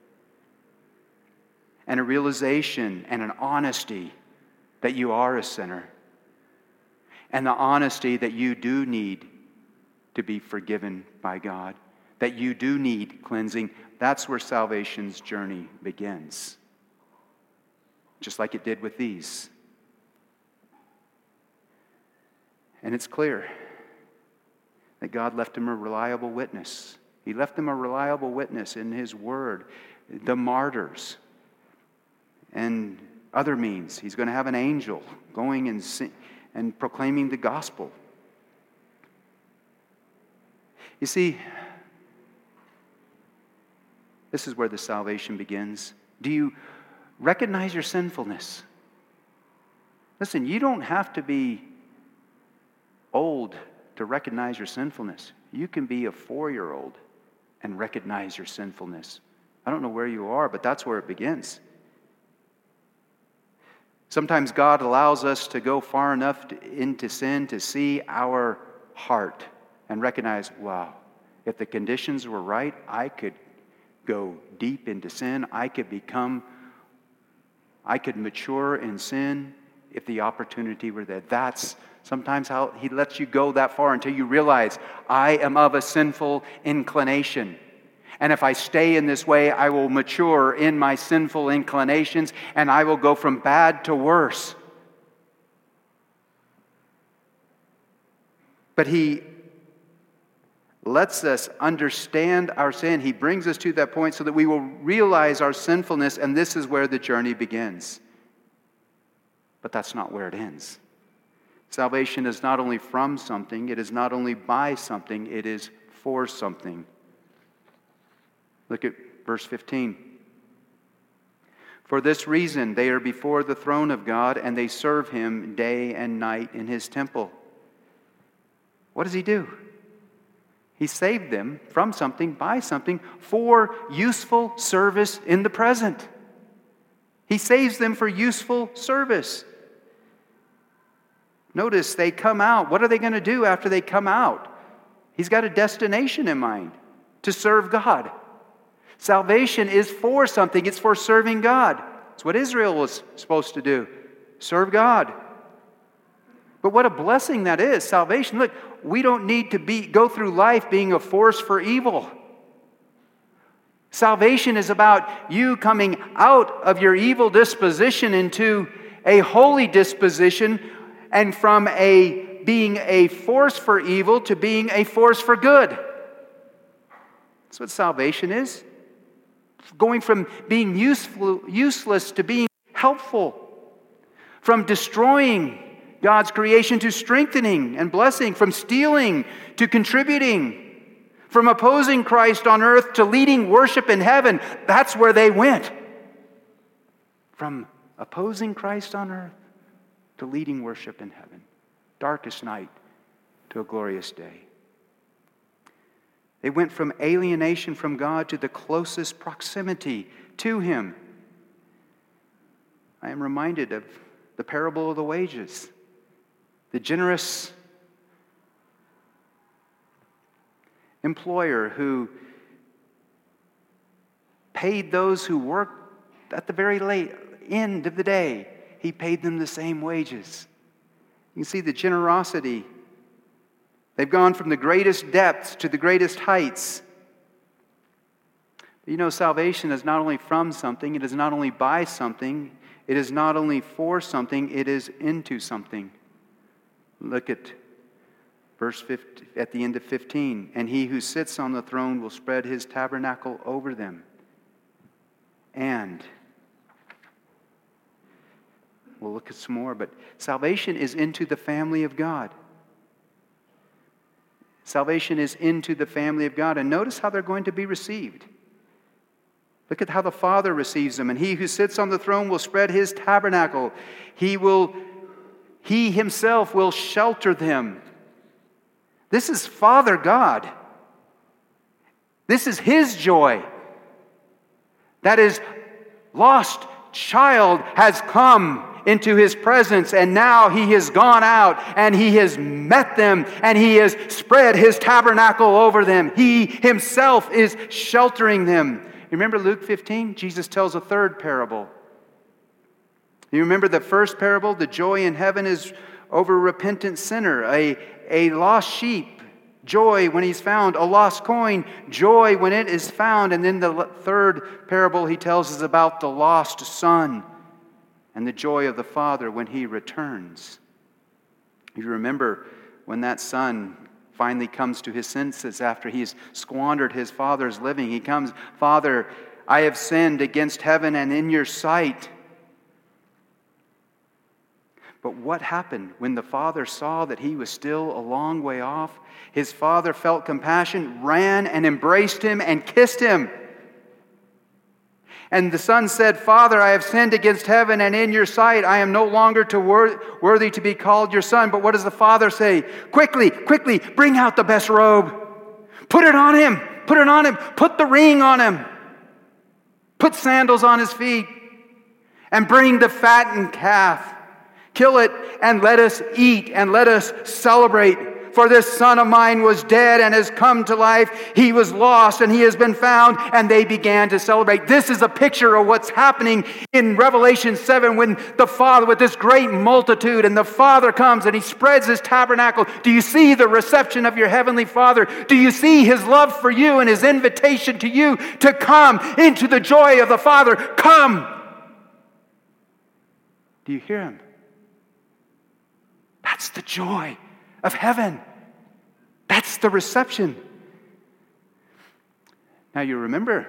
Speaker 1: and a realization and an honesty that you are a sinner, and the honesty that you do need to be forgiven by God, that you do need cleansing. That's where salvation's journey begins, just like it did with these. And it's clear that God left him a reliable witness. He left them a reliable witness in his word, the martyrs, and other means. He's going to have an angel going and proclaiming the gospel. You see, this is where the salvation begins. Do you recognize your sinfulness? Listen, you don't have to be old to recognize your sinfulness. You can be a 4-year-old and recognize your sinfulness. I don't know where you are, but that's where it begins. Sometimes God allows us to go far enough into sin to see our heart and recognize, wow, if the conditions were right, I could go deep into sin. I could mature in sin if the opportunity were there. That's sometimes how He lets you go that far until you realize, I am of a sinful inclination. And if I stay in this way, I will mature in my sinful inclinations and I will go from bad to worse. But He lets us understand our sin. He brings us to that point so that we will realize our sinfulness, and this is where the journey begins. But that's not where it ends. Salvation is not only from something, it is not only by something, it is for something. Look at verse 15. For this reason they are before the throne of God, and they serve Him day and night in His temple. What does He do? He saved them from something, by something, for useful service in the present. He saves them for useful service. Notice they come out. What are they going to do after they come out? He's got a destination in mind: to serve God. Salvation is for something. It's for serving God. It's what Israel was supposed to do: serve God. But what a blessing that is, salvation. Look, we don't need to go through life being a force for evil. Salvation is about you coming out of your evil disposition into a holy disposition, and from being a force for evil to being a force for good. That's what salvation is. Going from being useless to being helpful. From destroying God's creation to strengthening and blessing. From stealing to contributing. From opposing Christ on earth to leading worship in heaven. That's where they went. From opposing Christ on earth to leading worship in heaven. Darkest night to a glorious day. They went from alienation from God to the closest proximity to Him. I am reminded of the parable of the wages. The generous employer who paid those who worked at the very late end of the day. He paid them the same wages. You can see the generosity. They've gone from the greatest depths to the greatest heights. You know, salvation is not only from something, it is not only by something, it is not only for something, it is into something. Look at verse 50, at the end of 15. And He who sits on the throne will spread His tabernacle over them. And we'll look at some more, but salvation is into the family of God. Salvation is into the family of God. And notice how they're going to be received. Look at how the Father receives them. And He who sits on the throne will spread His tabernacle. He Himself will shelter them. This is Father God. This is His joy. That His lost child has come into His presence, and now He has gone out and He has met them and He has spread His tabernacle over them. He Himself is sheltering them. You remember Luke 15? Jesus tells a third parable. You remember the first parable? The joy in heaven is over a repentant sinner, a lost sheep, joy when he's found, a lost coin, joy when it is found. And then the third parable He tells is about the lost son and the joy of the Father when He returns. You remember when that son finally comes to his senses after he's squandered his father's living. He comes, Father, I have sinned against heaven and in your sight. But what happened when the father saw that he was still a long way off? His father felt compassion, ran and embraced him and kissed him. And the son said, Father, I have sinned against heaven and in your sight. I am no longer worthy to be called your son. But what does the father say? Quickly, bring out the best robe. Put it on him. Put it on him. Put the ring on him. Put sandals on his feet. And bring the fattened calf. Kill it and let us eat and let us celebrate. For this son of mine was dead and has come to life. He was lost and he has been found. And they began to celebrate. This is a picture of what's happening in Revelation 7 when the Father, with this great multitude, and the Father comes and he spreads his tabernacle. Do you see the reception of your heavenly Father? Do you see his love for you and his invitation to you to come into the joy of the Father? Come! Do you hear him? That's the joy of heaven. That's the reception. Now you remember,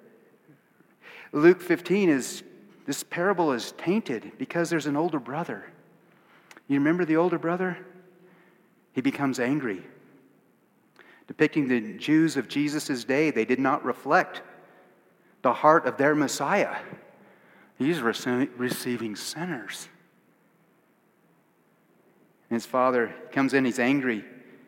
Speaker 1: Luke 15 this parable is tainted because there's an older brother. You remember the older brother? He becomes angry. Depicting the Jews of Jesus' day, they did not reflect the heart of their Messiah. He's receiving sinners. And his father comes in, he's angry.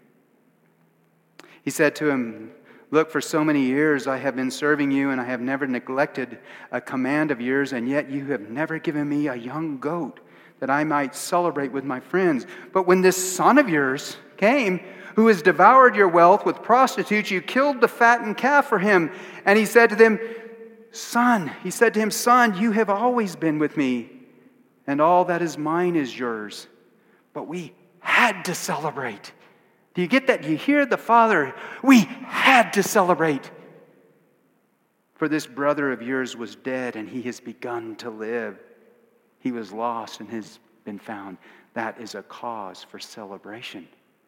Speaker 1: He said to him, "Look, for so many years I have been serving you, and I have never neglected a command of yours, and yet you have never given me a young goat that I might celebrate with my friends. But when this son of yours came, who has devoured your wealth with prostitutes, you killed the fattened calf for him." And he said to him, Son, you have always been with me, and all that is mine is yours. But we had to celebrate. Do you get that? You hear the Father? We had to celebrate. For this brother of yours was dead, and he has begun to live. He was lost and has been found. That is a cause for celebration.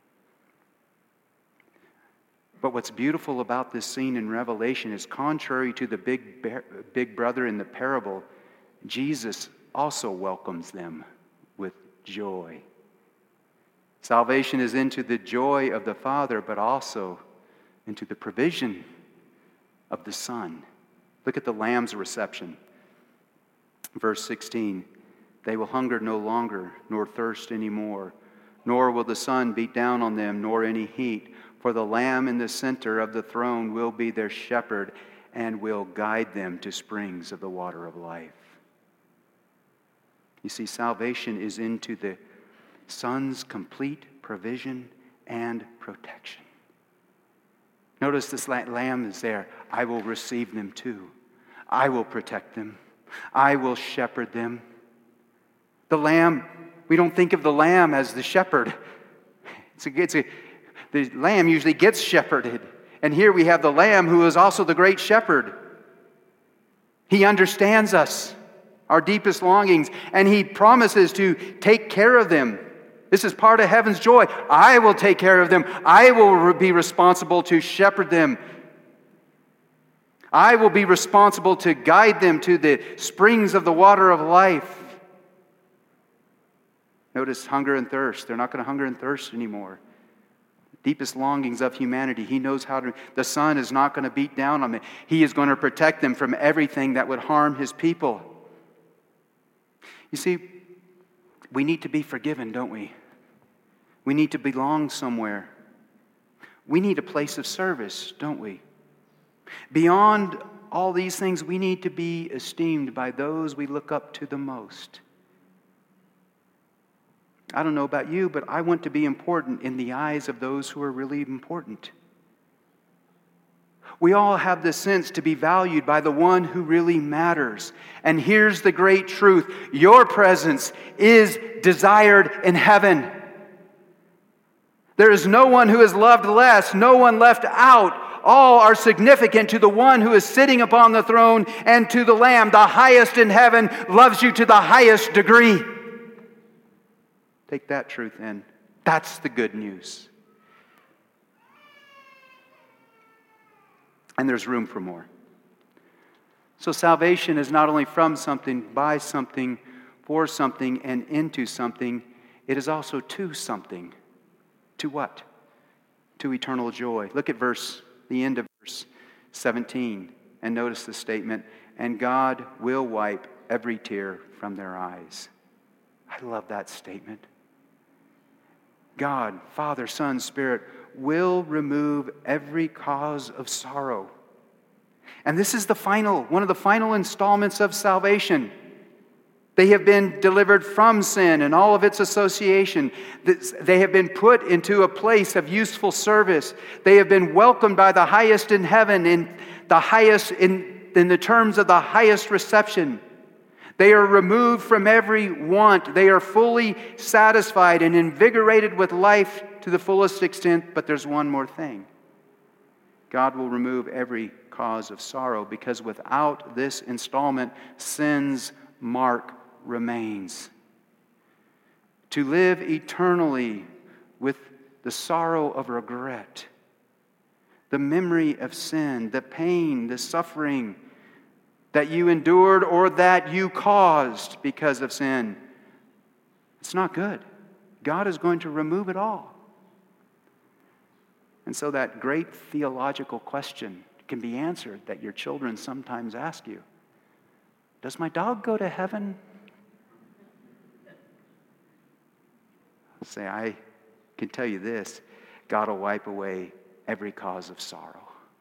Speaker 1: But what's beautiful about this scene in Revelation is, contrary to the big brother in the parable, Jesus also welcomes them with joy. Salvation is into the joy of the Father, but also into the provision of the Son. Look at the Lamb's reception. Verse 16, "They will hunger no longer, nor thirst any more, nor will the sun beat down on them, nor any heat. For the Lamb in the center of the throne will be their shepherd and will guide them to springs of the water of life." You see, salvation is into the Son's complete provision and protection. Notice this lamb is there. I will receive them too. I will protect them. I will shepherd them. The lamb, we don't think of the lamb as the shepherd. The lamb usually gets shepherded. And here we have the lamb who is also the great shepherd. He understands us, our deepest longings, and he promises to take care of them. This is part of heaven's joy. I will take care of them. I will be responsible to shepherd them. I will be responsible to guide them to the springs of the water of life. Notice hunger and thirst. They're not going to hunger and thirst anymore. Deepest longings of humanity. He knows how to. The sun is not going to beat down on them. He is going to protect them from everything that would harm his people. You see, we need to be forgiven, don't we? We need to belong somewhere. We need a place of service, don't we? Beyond all these things, we need to be esteemed by those we look up to the most. I don't know about you, but I want to be important in the eyes of those who are really important. We all have this sense to be valued by the one who really matters. And here's the great truth. Your presence is desired in heaven. There is no one who is loved less, no one left out. All are significant to the one who is sitting upon the throne and to the Lamb. The highest in heaven loves you to the highest degree. Take that truth in. That's the good news. And there's room for more. So salvation is not only from something, by something, for something, and into something. It is also to something. To what? To eternal joy. Look at the end of verse 17, and notice the statement, "And God will wipe every tear from their eyes." I love that statement. God, Father, Son, Spirit, will remove every cause of sorrow. And this is one of the final installments of salvation. They have been delivered from sin and all of its association. They have been put into a place of useful service. They have been welcomed by the highest in heaven in the terms of the highest reception. They are removed from every want. They are fully satisfied and invigorated with life to the fullest extent. But there's one more thing. God will remove every cause of sorrow, because without this installment, sin's mark remains. To live eternally with the sorrow of regret, the memory of sin, the pain, the suffering that you endured or that you caused because of sin, it's not good. God is going to remove it all. And so that great theological question can be answered that your children sometimes ask you. Does my dog go to heaven? Say, I can tell you this, God will wipe away every cause of sorrow.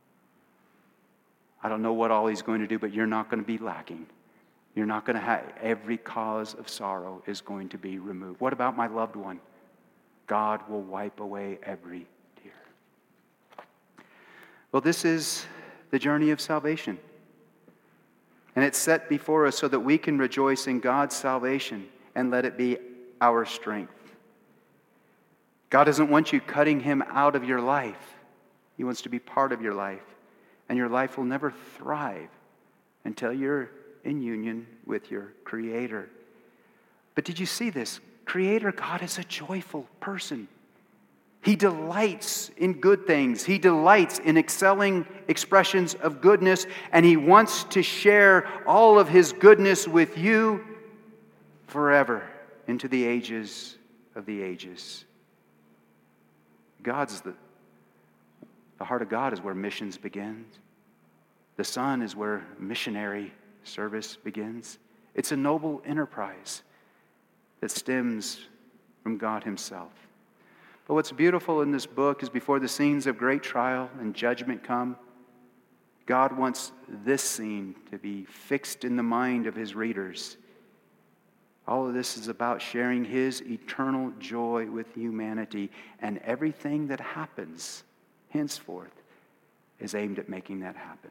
Speaker 1: I don't know what all He's going to do, but you're not going to be lacking. You're not going to have, every cause of sorrow is going to be removed. What about my loved one? God will wipe away every tear. Well, this is the journey of salvation. And it's set before us so that we can rejoice in God's salvation and let it be our strength. God doesn't want you cutting Him out of your life. He wants to be part of your life. And your life will never thrive until you're in union with your Creator. But did you see this? Creator God is a joyful person. He delights in good things. He delights in excelling expressions of goodness, and He wants to share all of His goodness with you forever into the ages of the ages. The heart of God is where missions begins. The Son is where missionary service begins. It's a noble enterprise that stems from God Himself. But what's beautiful in this book is before the scenes of great trial and judgment come, God wants this scene to be fixed in the mind of His readers. All of this is about sharing His eternal joy with humanity, and everything that happens henceforth is aimed at making that happen.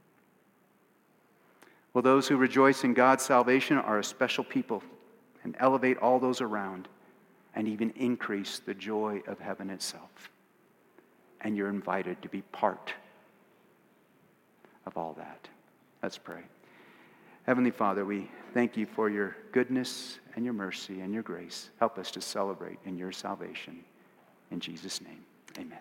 Speaker 1: Well, those who rejoice in God's salvation are a special people and elevate all those around and even increase the joy of heaven itself. And you're invited to be part of all that. Let's pray. Heavenly Father, we thank You for Your goodness and Your mercy and Your grace. Help us to celebrate in Your salvation. In Jesus' name, amen.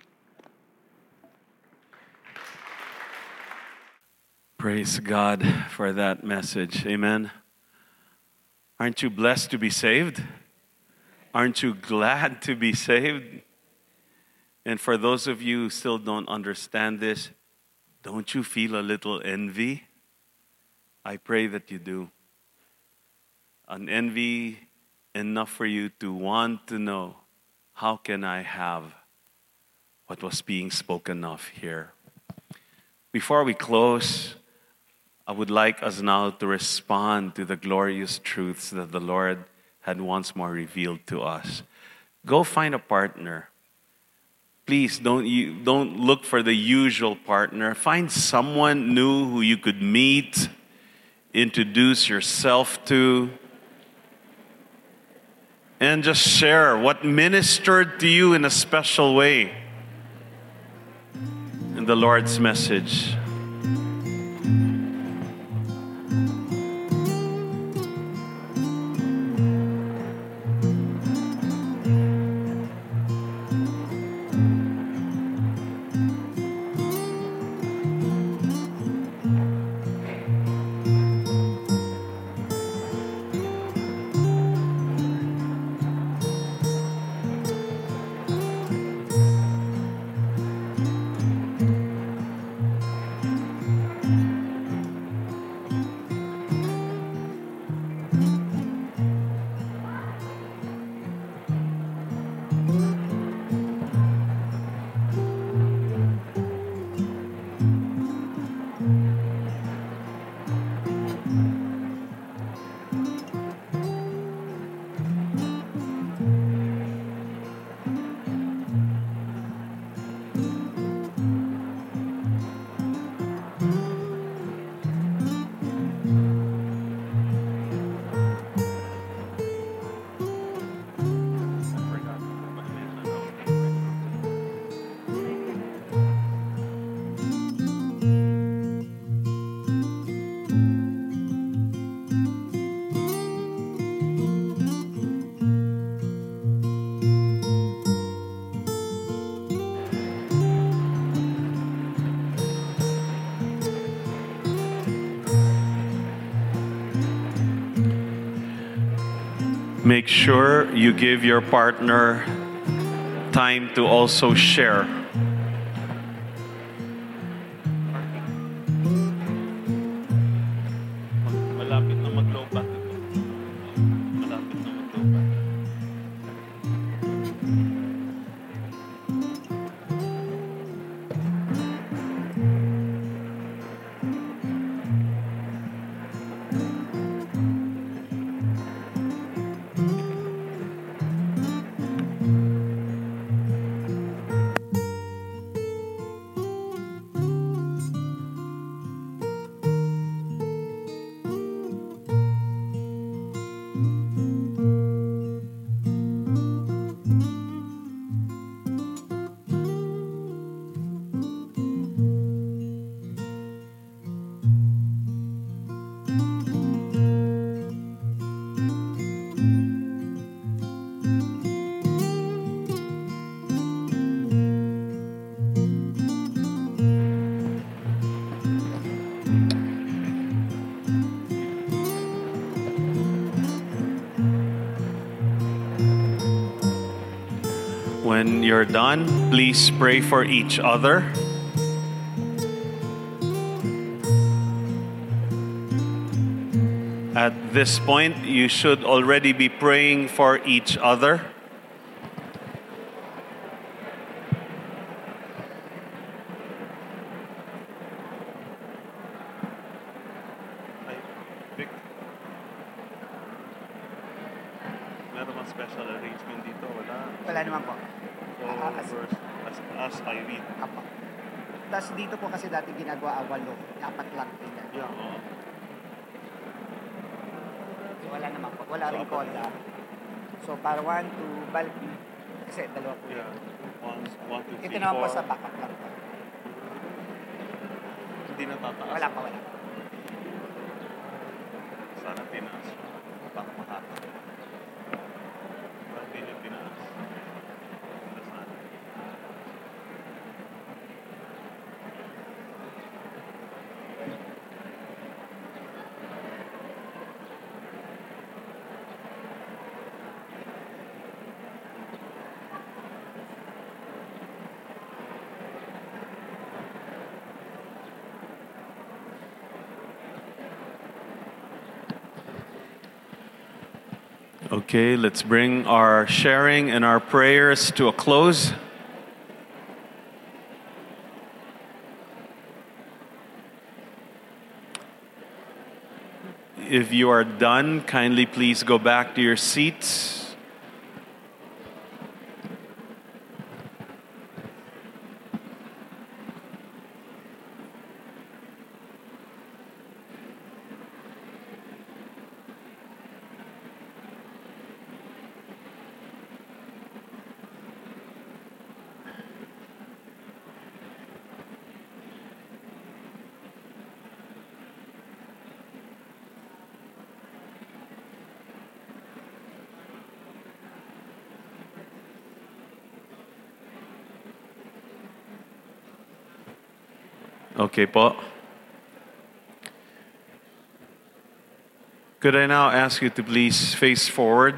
Speaker 2: Praise God for that message. Amen. Aren't you blessed to be saved? Aren't you glad to be saved? And for those of you who still don't understand this, don't you feel a little envy? I pray that you do. An envy enough for you to want to know, how can I have what was being spoken of here? Before we close, I would like us now to respond to the glorious truths that the Lord had once more revealed to us. Go find a partner. Please don't look for the usual partner. Find someone new who you could meet, introduce yourself to, and just share what ministered to you in a special way in the Lord's message. make sure you give your partner time to also share. Malapit na mag-low back ito. Malapit na mag-low back. When you're done, please pray for each other. At this point, you should already be praying for each other. Meron bang special arrangement dito? Wala.
Speaker 3: Wala naman po.
Speaker 2: As I read.
Speaker 3: Apo. Tapos dito po kasi dati ginagawa walo. Dapat lang tingnan.
Speaker 2: Yeah, oo.
Speaker 3: Wala naman po. Wala rin kolda. So para 1, 2, balik. Kasi dalawa po.
Speaker 2: Yeah. 1, 2, 3, 4.
Speaker 3: Ito naman po sa backup lang po.
Speaker 2: Hindi na tataas.
Speaker 3: Wala pa.
Speaker 2: Sana tinaas. Baka makata. Bakit hindi tinaas? Sana. Okay, let's bring our sharing and our prayers to a close. If you are done, kindly please go back to your seats. Okay po. Could I now ask you to please face forward?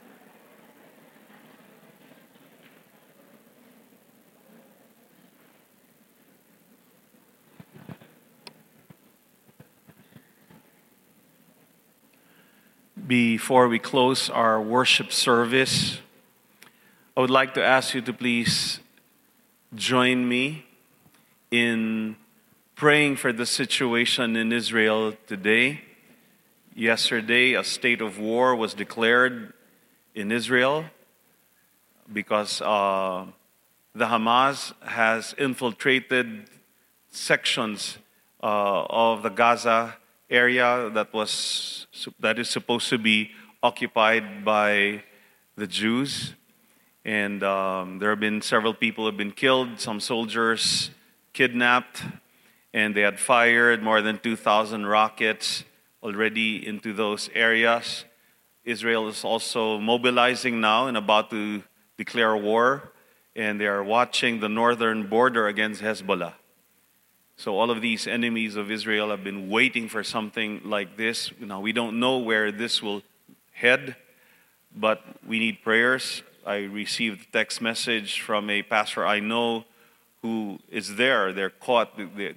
Speaker 2: Before we close our worship service, I would like to ask you to please join me in praying for the situation in Israel today. Yesterday, a state of war was declared in Israel because the Hamas has infiltrated sections of the Gaza area that is supposed to be occupied by the Jews. And there have been several people who have been killed, some soldiers kidnapped, and they had fired more than 2,000 rockets already into those areas. Israel is also mobilizing now and about to declare war, and they are watching the northern border against Hezbollah. So all of these enemies of Israel have been waiting for something like this. Now we don't know where this will head, but we need prayers. I received a text message from a pastor I know who is there. They're caught.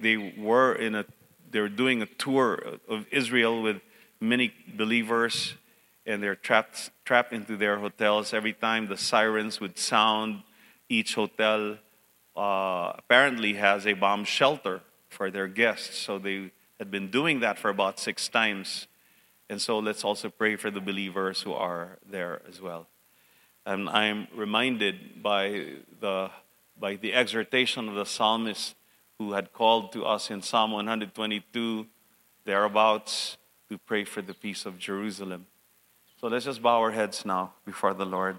Speaker 2: They're doing a tour of Israel with many believers, and they're trapped into their hotels. Every time the sirens would sound, each hotel apparently has a bomb shelter for their guests. So they had been doing that for about 6 times. And so let's also pray for the believers who are there as well. And I'm reminded by the exhortation of the psalmist who had called to us in Psalm 122, thereabouts, to pray for the peace of Jerusalem. So let's just bow our heads now before the Lord.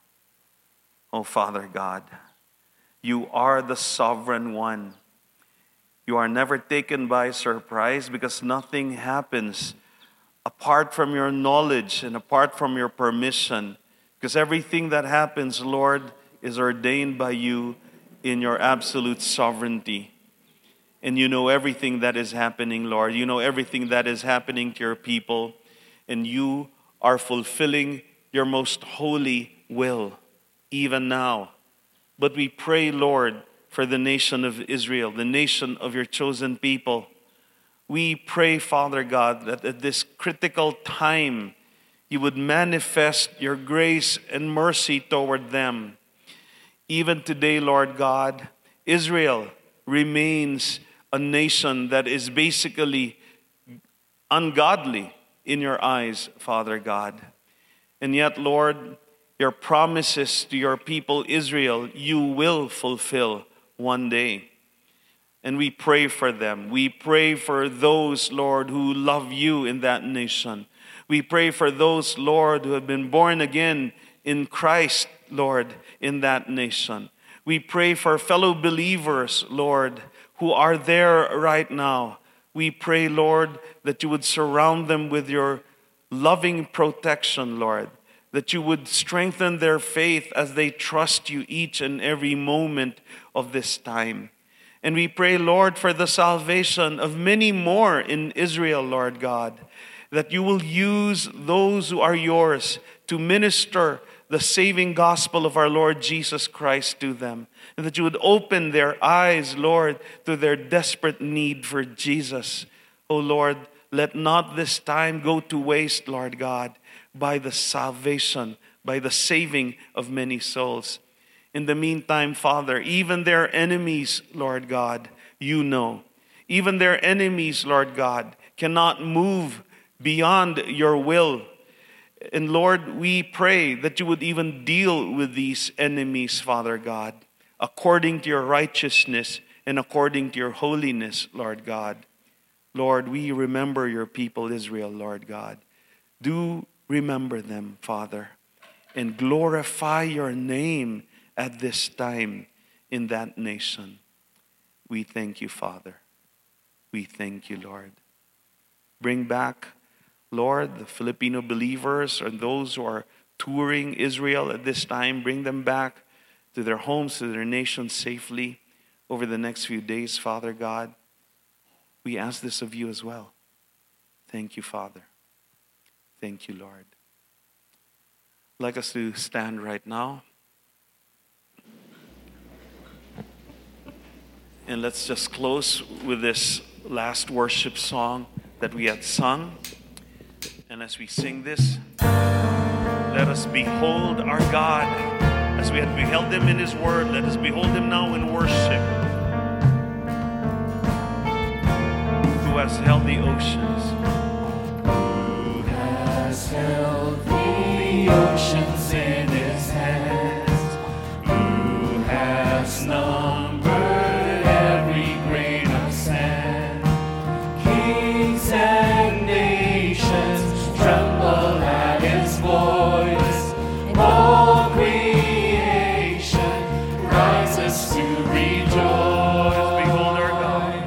Speaker 2: Oh, Father God, you are the sovereign one. You are never taken by surprise because nothing happens apart from your knowledge and apart from your permission. Because everything that happens, Lord, is ordained by you in your absolute sovereignty. And you know everything that is happening, Lord. You know everything that is happening to your people. And you are fulfilling your most holy will, even now. But we pray, Lord, for the nation of Israel, the nation of your chosen people. We pray, Father God, that at this critical time, you would manifest your grace and mercy toward them. Even today, Lord God, Israel remains a nation that is basically ungodly in your eyes, Father God. And yet, Lord, your promises to your people Israel, you will fulfill one day. And we pray for them. We pray for those, Lord, who love you in that nation. We pray for those, Lord, who have been born again in Christ, Lord, in that nation. We pray for fellow believers, Lord, who are there right now. We pray, Lord, that you would surround them with your loving protection, Lord, that you would strengthen their faith as they trust you each and every moment of this time. And we pray, Lord, for the salvation of many more in Israel, Lord God, that you will use those who are yours to minister the saving gospel of our Lord Jesus Christ to them. And that you would open their eyes, Lord, to their desperate need for Jesus. Oh Lord, let not this time go to waste, Lord God, by the salvation, by the saving of many souls. In the meantime, Father, even their enemies, Lord God, you know. Even their enemies, Lord God, cannot move beyond your will. And Lord, we pray that you would even deal with these enemies, Father God, according to your righteousness and according to your holiness, Lord God. Lord, we remember your people Israel, Lord God. Do remember them, Father, and glorify your name at this time in that nation. We thank you, Father. We thank you, Lord. Bring back, Lord, the Filipino believers and those who are touring Israel at this time. Bring them back to their homes, to their nation safely over the next few days, Father God. We ask this of you as well. Thank you, Father. Thank you, Lord. I'd like us to stand right now. And let's just close with this last worship song that we had sung. And as we sing this, let us behold our God. As we had beheld him in his word, let us behold him now in worship. Who has held the oceans?
Speaker 4: Who has held the oceans in his hands? Who has numbered every grain of sand? Kings and nations tremble at his voice. All creation rises to rejoice.
Speaker 2: Behold our God.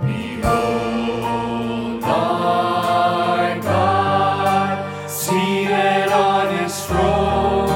Speaker 4: Behold our God, seated on his throne.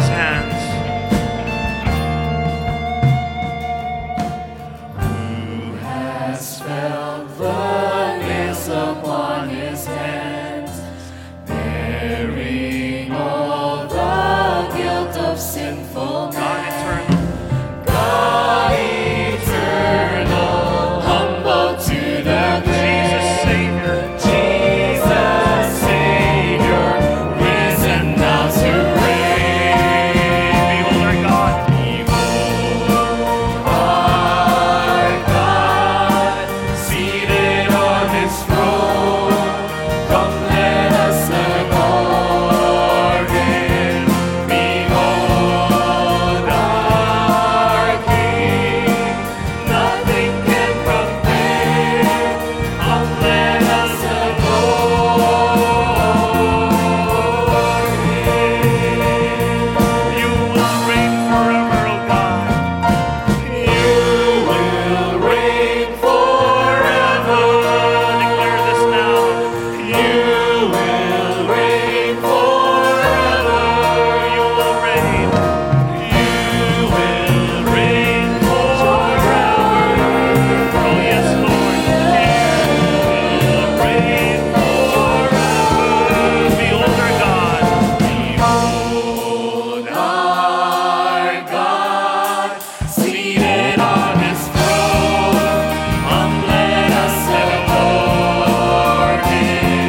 Speaker 2: His hands.
Speaker 4: Who has felt the nails upon His hands, bearing all the guilt of sinful man?
Speaker 2: God eternal.
Speaker 4: God eternal, humble to the grave.
Speaker 2: Jesus Savior.
Speaker 4: Jesus Savior, risen now to reign.
Speaker 2: Behold our God.
Speaker 4: Behold our God, seated on His throne. Come, let us adore Him. Behold our King, nothing can compare. Come, let us adore Him.
Speaker 2: You will reign forever, O God.
Speaker 4: You will reign forever.
Speaker 2: Declare this now.
Speaker 4: You will reign forever.
Speaker 2: You will reign.
Speaker 4: You will reign forever.
Speaker 2: Oh, yes, Lord.
Speaker 4: Reign forever.
Speaker 2: Behold our God.
Speaker 4: Behold our God, seated on His throne. Come, let us adore Him.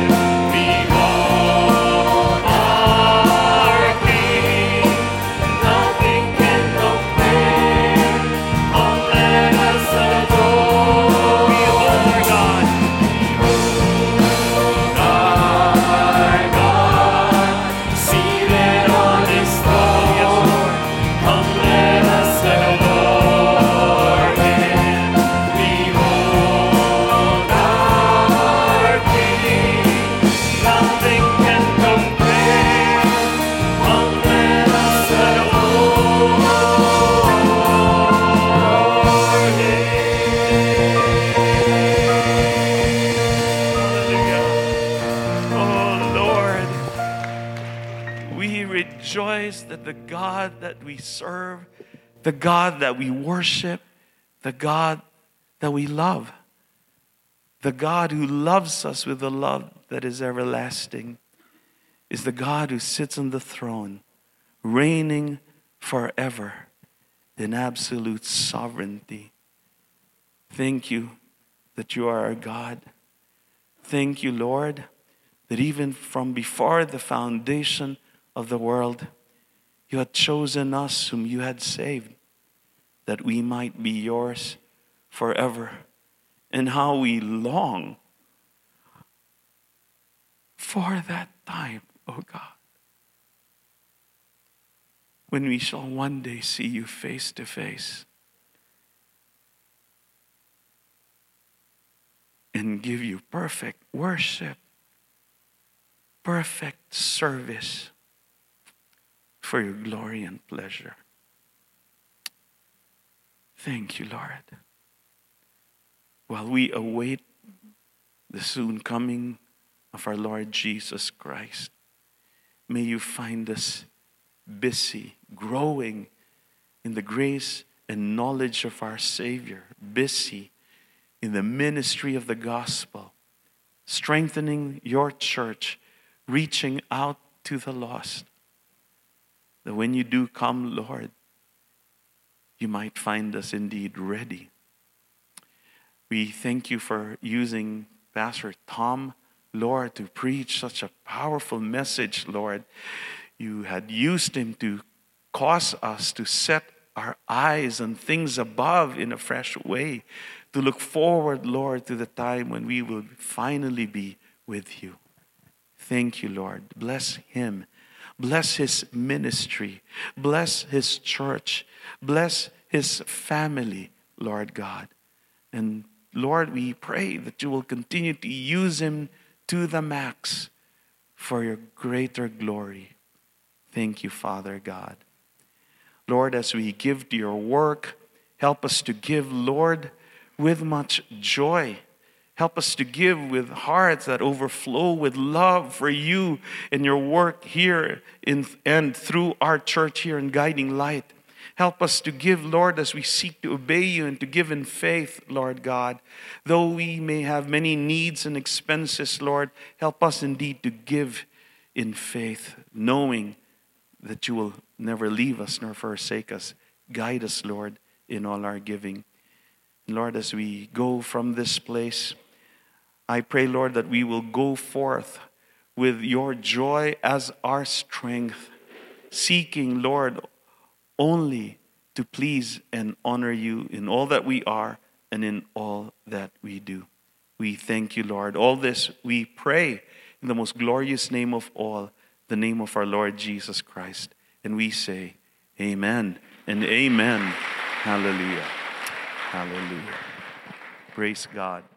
Speaker 4: Behold our King, nothing can compare. Come, let us adore.
Speaker 2: Behold our God.
Speaker 4: Our God, seated on His throne. Come, let us adore Him. Behold our King, nothing can compare. Come, let us adore
Speaker 2: Hallelujah. Oh, Lord. We rejoice that the God that we serve, the God that we worship, the God that we love, the God who loves us with a love that is everlasting, is the God who sits on the throne, reigning forever in absolute sovereignty. Thank you that you are our God. Thank you, Lord, that even from before the foundation of the world, you had chosen us whom you had saved, that we might be yours forever. And how we long for that time, oh God, when we shall one day see you face to face and give you perfect worship, perfect service for your glory and pleasure. Thank you, Lord. While we await the soon coming of our Lord Jesus Christ, may you find us busy, growing in the grace and knowledge of our Savior, busy in the ministry of the gospel, strengthening your church, reaching out to the lost. That when you do come, Lord, you might find us indeed ready. We thank you for using Pastor Tom, Lord, to preach such a powerful message, Lord. You had used him to cause us to set our eyes on things above in a fresh way, to look forward, Lord, to the time when we will finally be with you. Thank you, Lord. Bless him. Bless his ministry. Bless his church. Bless his family, Lord God. And Lord, we pray that you will continue to use him to the max for your greater glory. Thank you, Father God. Lord, as we give to your work, help us to give, Lord, with much joy. Help us to give with hearts that overflow with love for you and your work here and through our church here in Guiding Light. Help us to give, Lord, as we seek to obey you and to give in faith, Lord God. Though we may have many needs and expenses, Lord, help us indeed to give in faith, knowing that you will never leave us nor forsake us. Guide us, Lord, in all our giving. Lord, as we go from this place, I pray, Lord, that we will go forth with your joy as our strength, seeking, Lord, only to please and honor you in all that we are and in all that we do. We thank you, Lord. All this we pray in the most glorious name of all, the name of our Lord Jesus Christ. And we say, amen and amen. Hallelujah. Hallelujah. Praise God.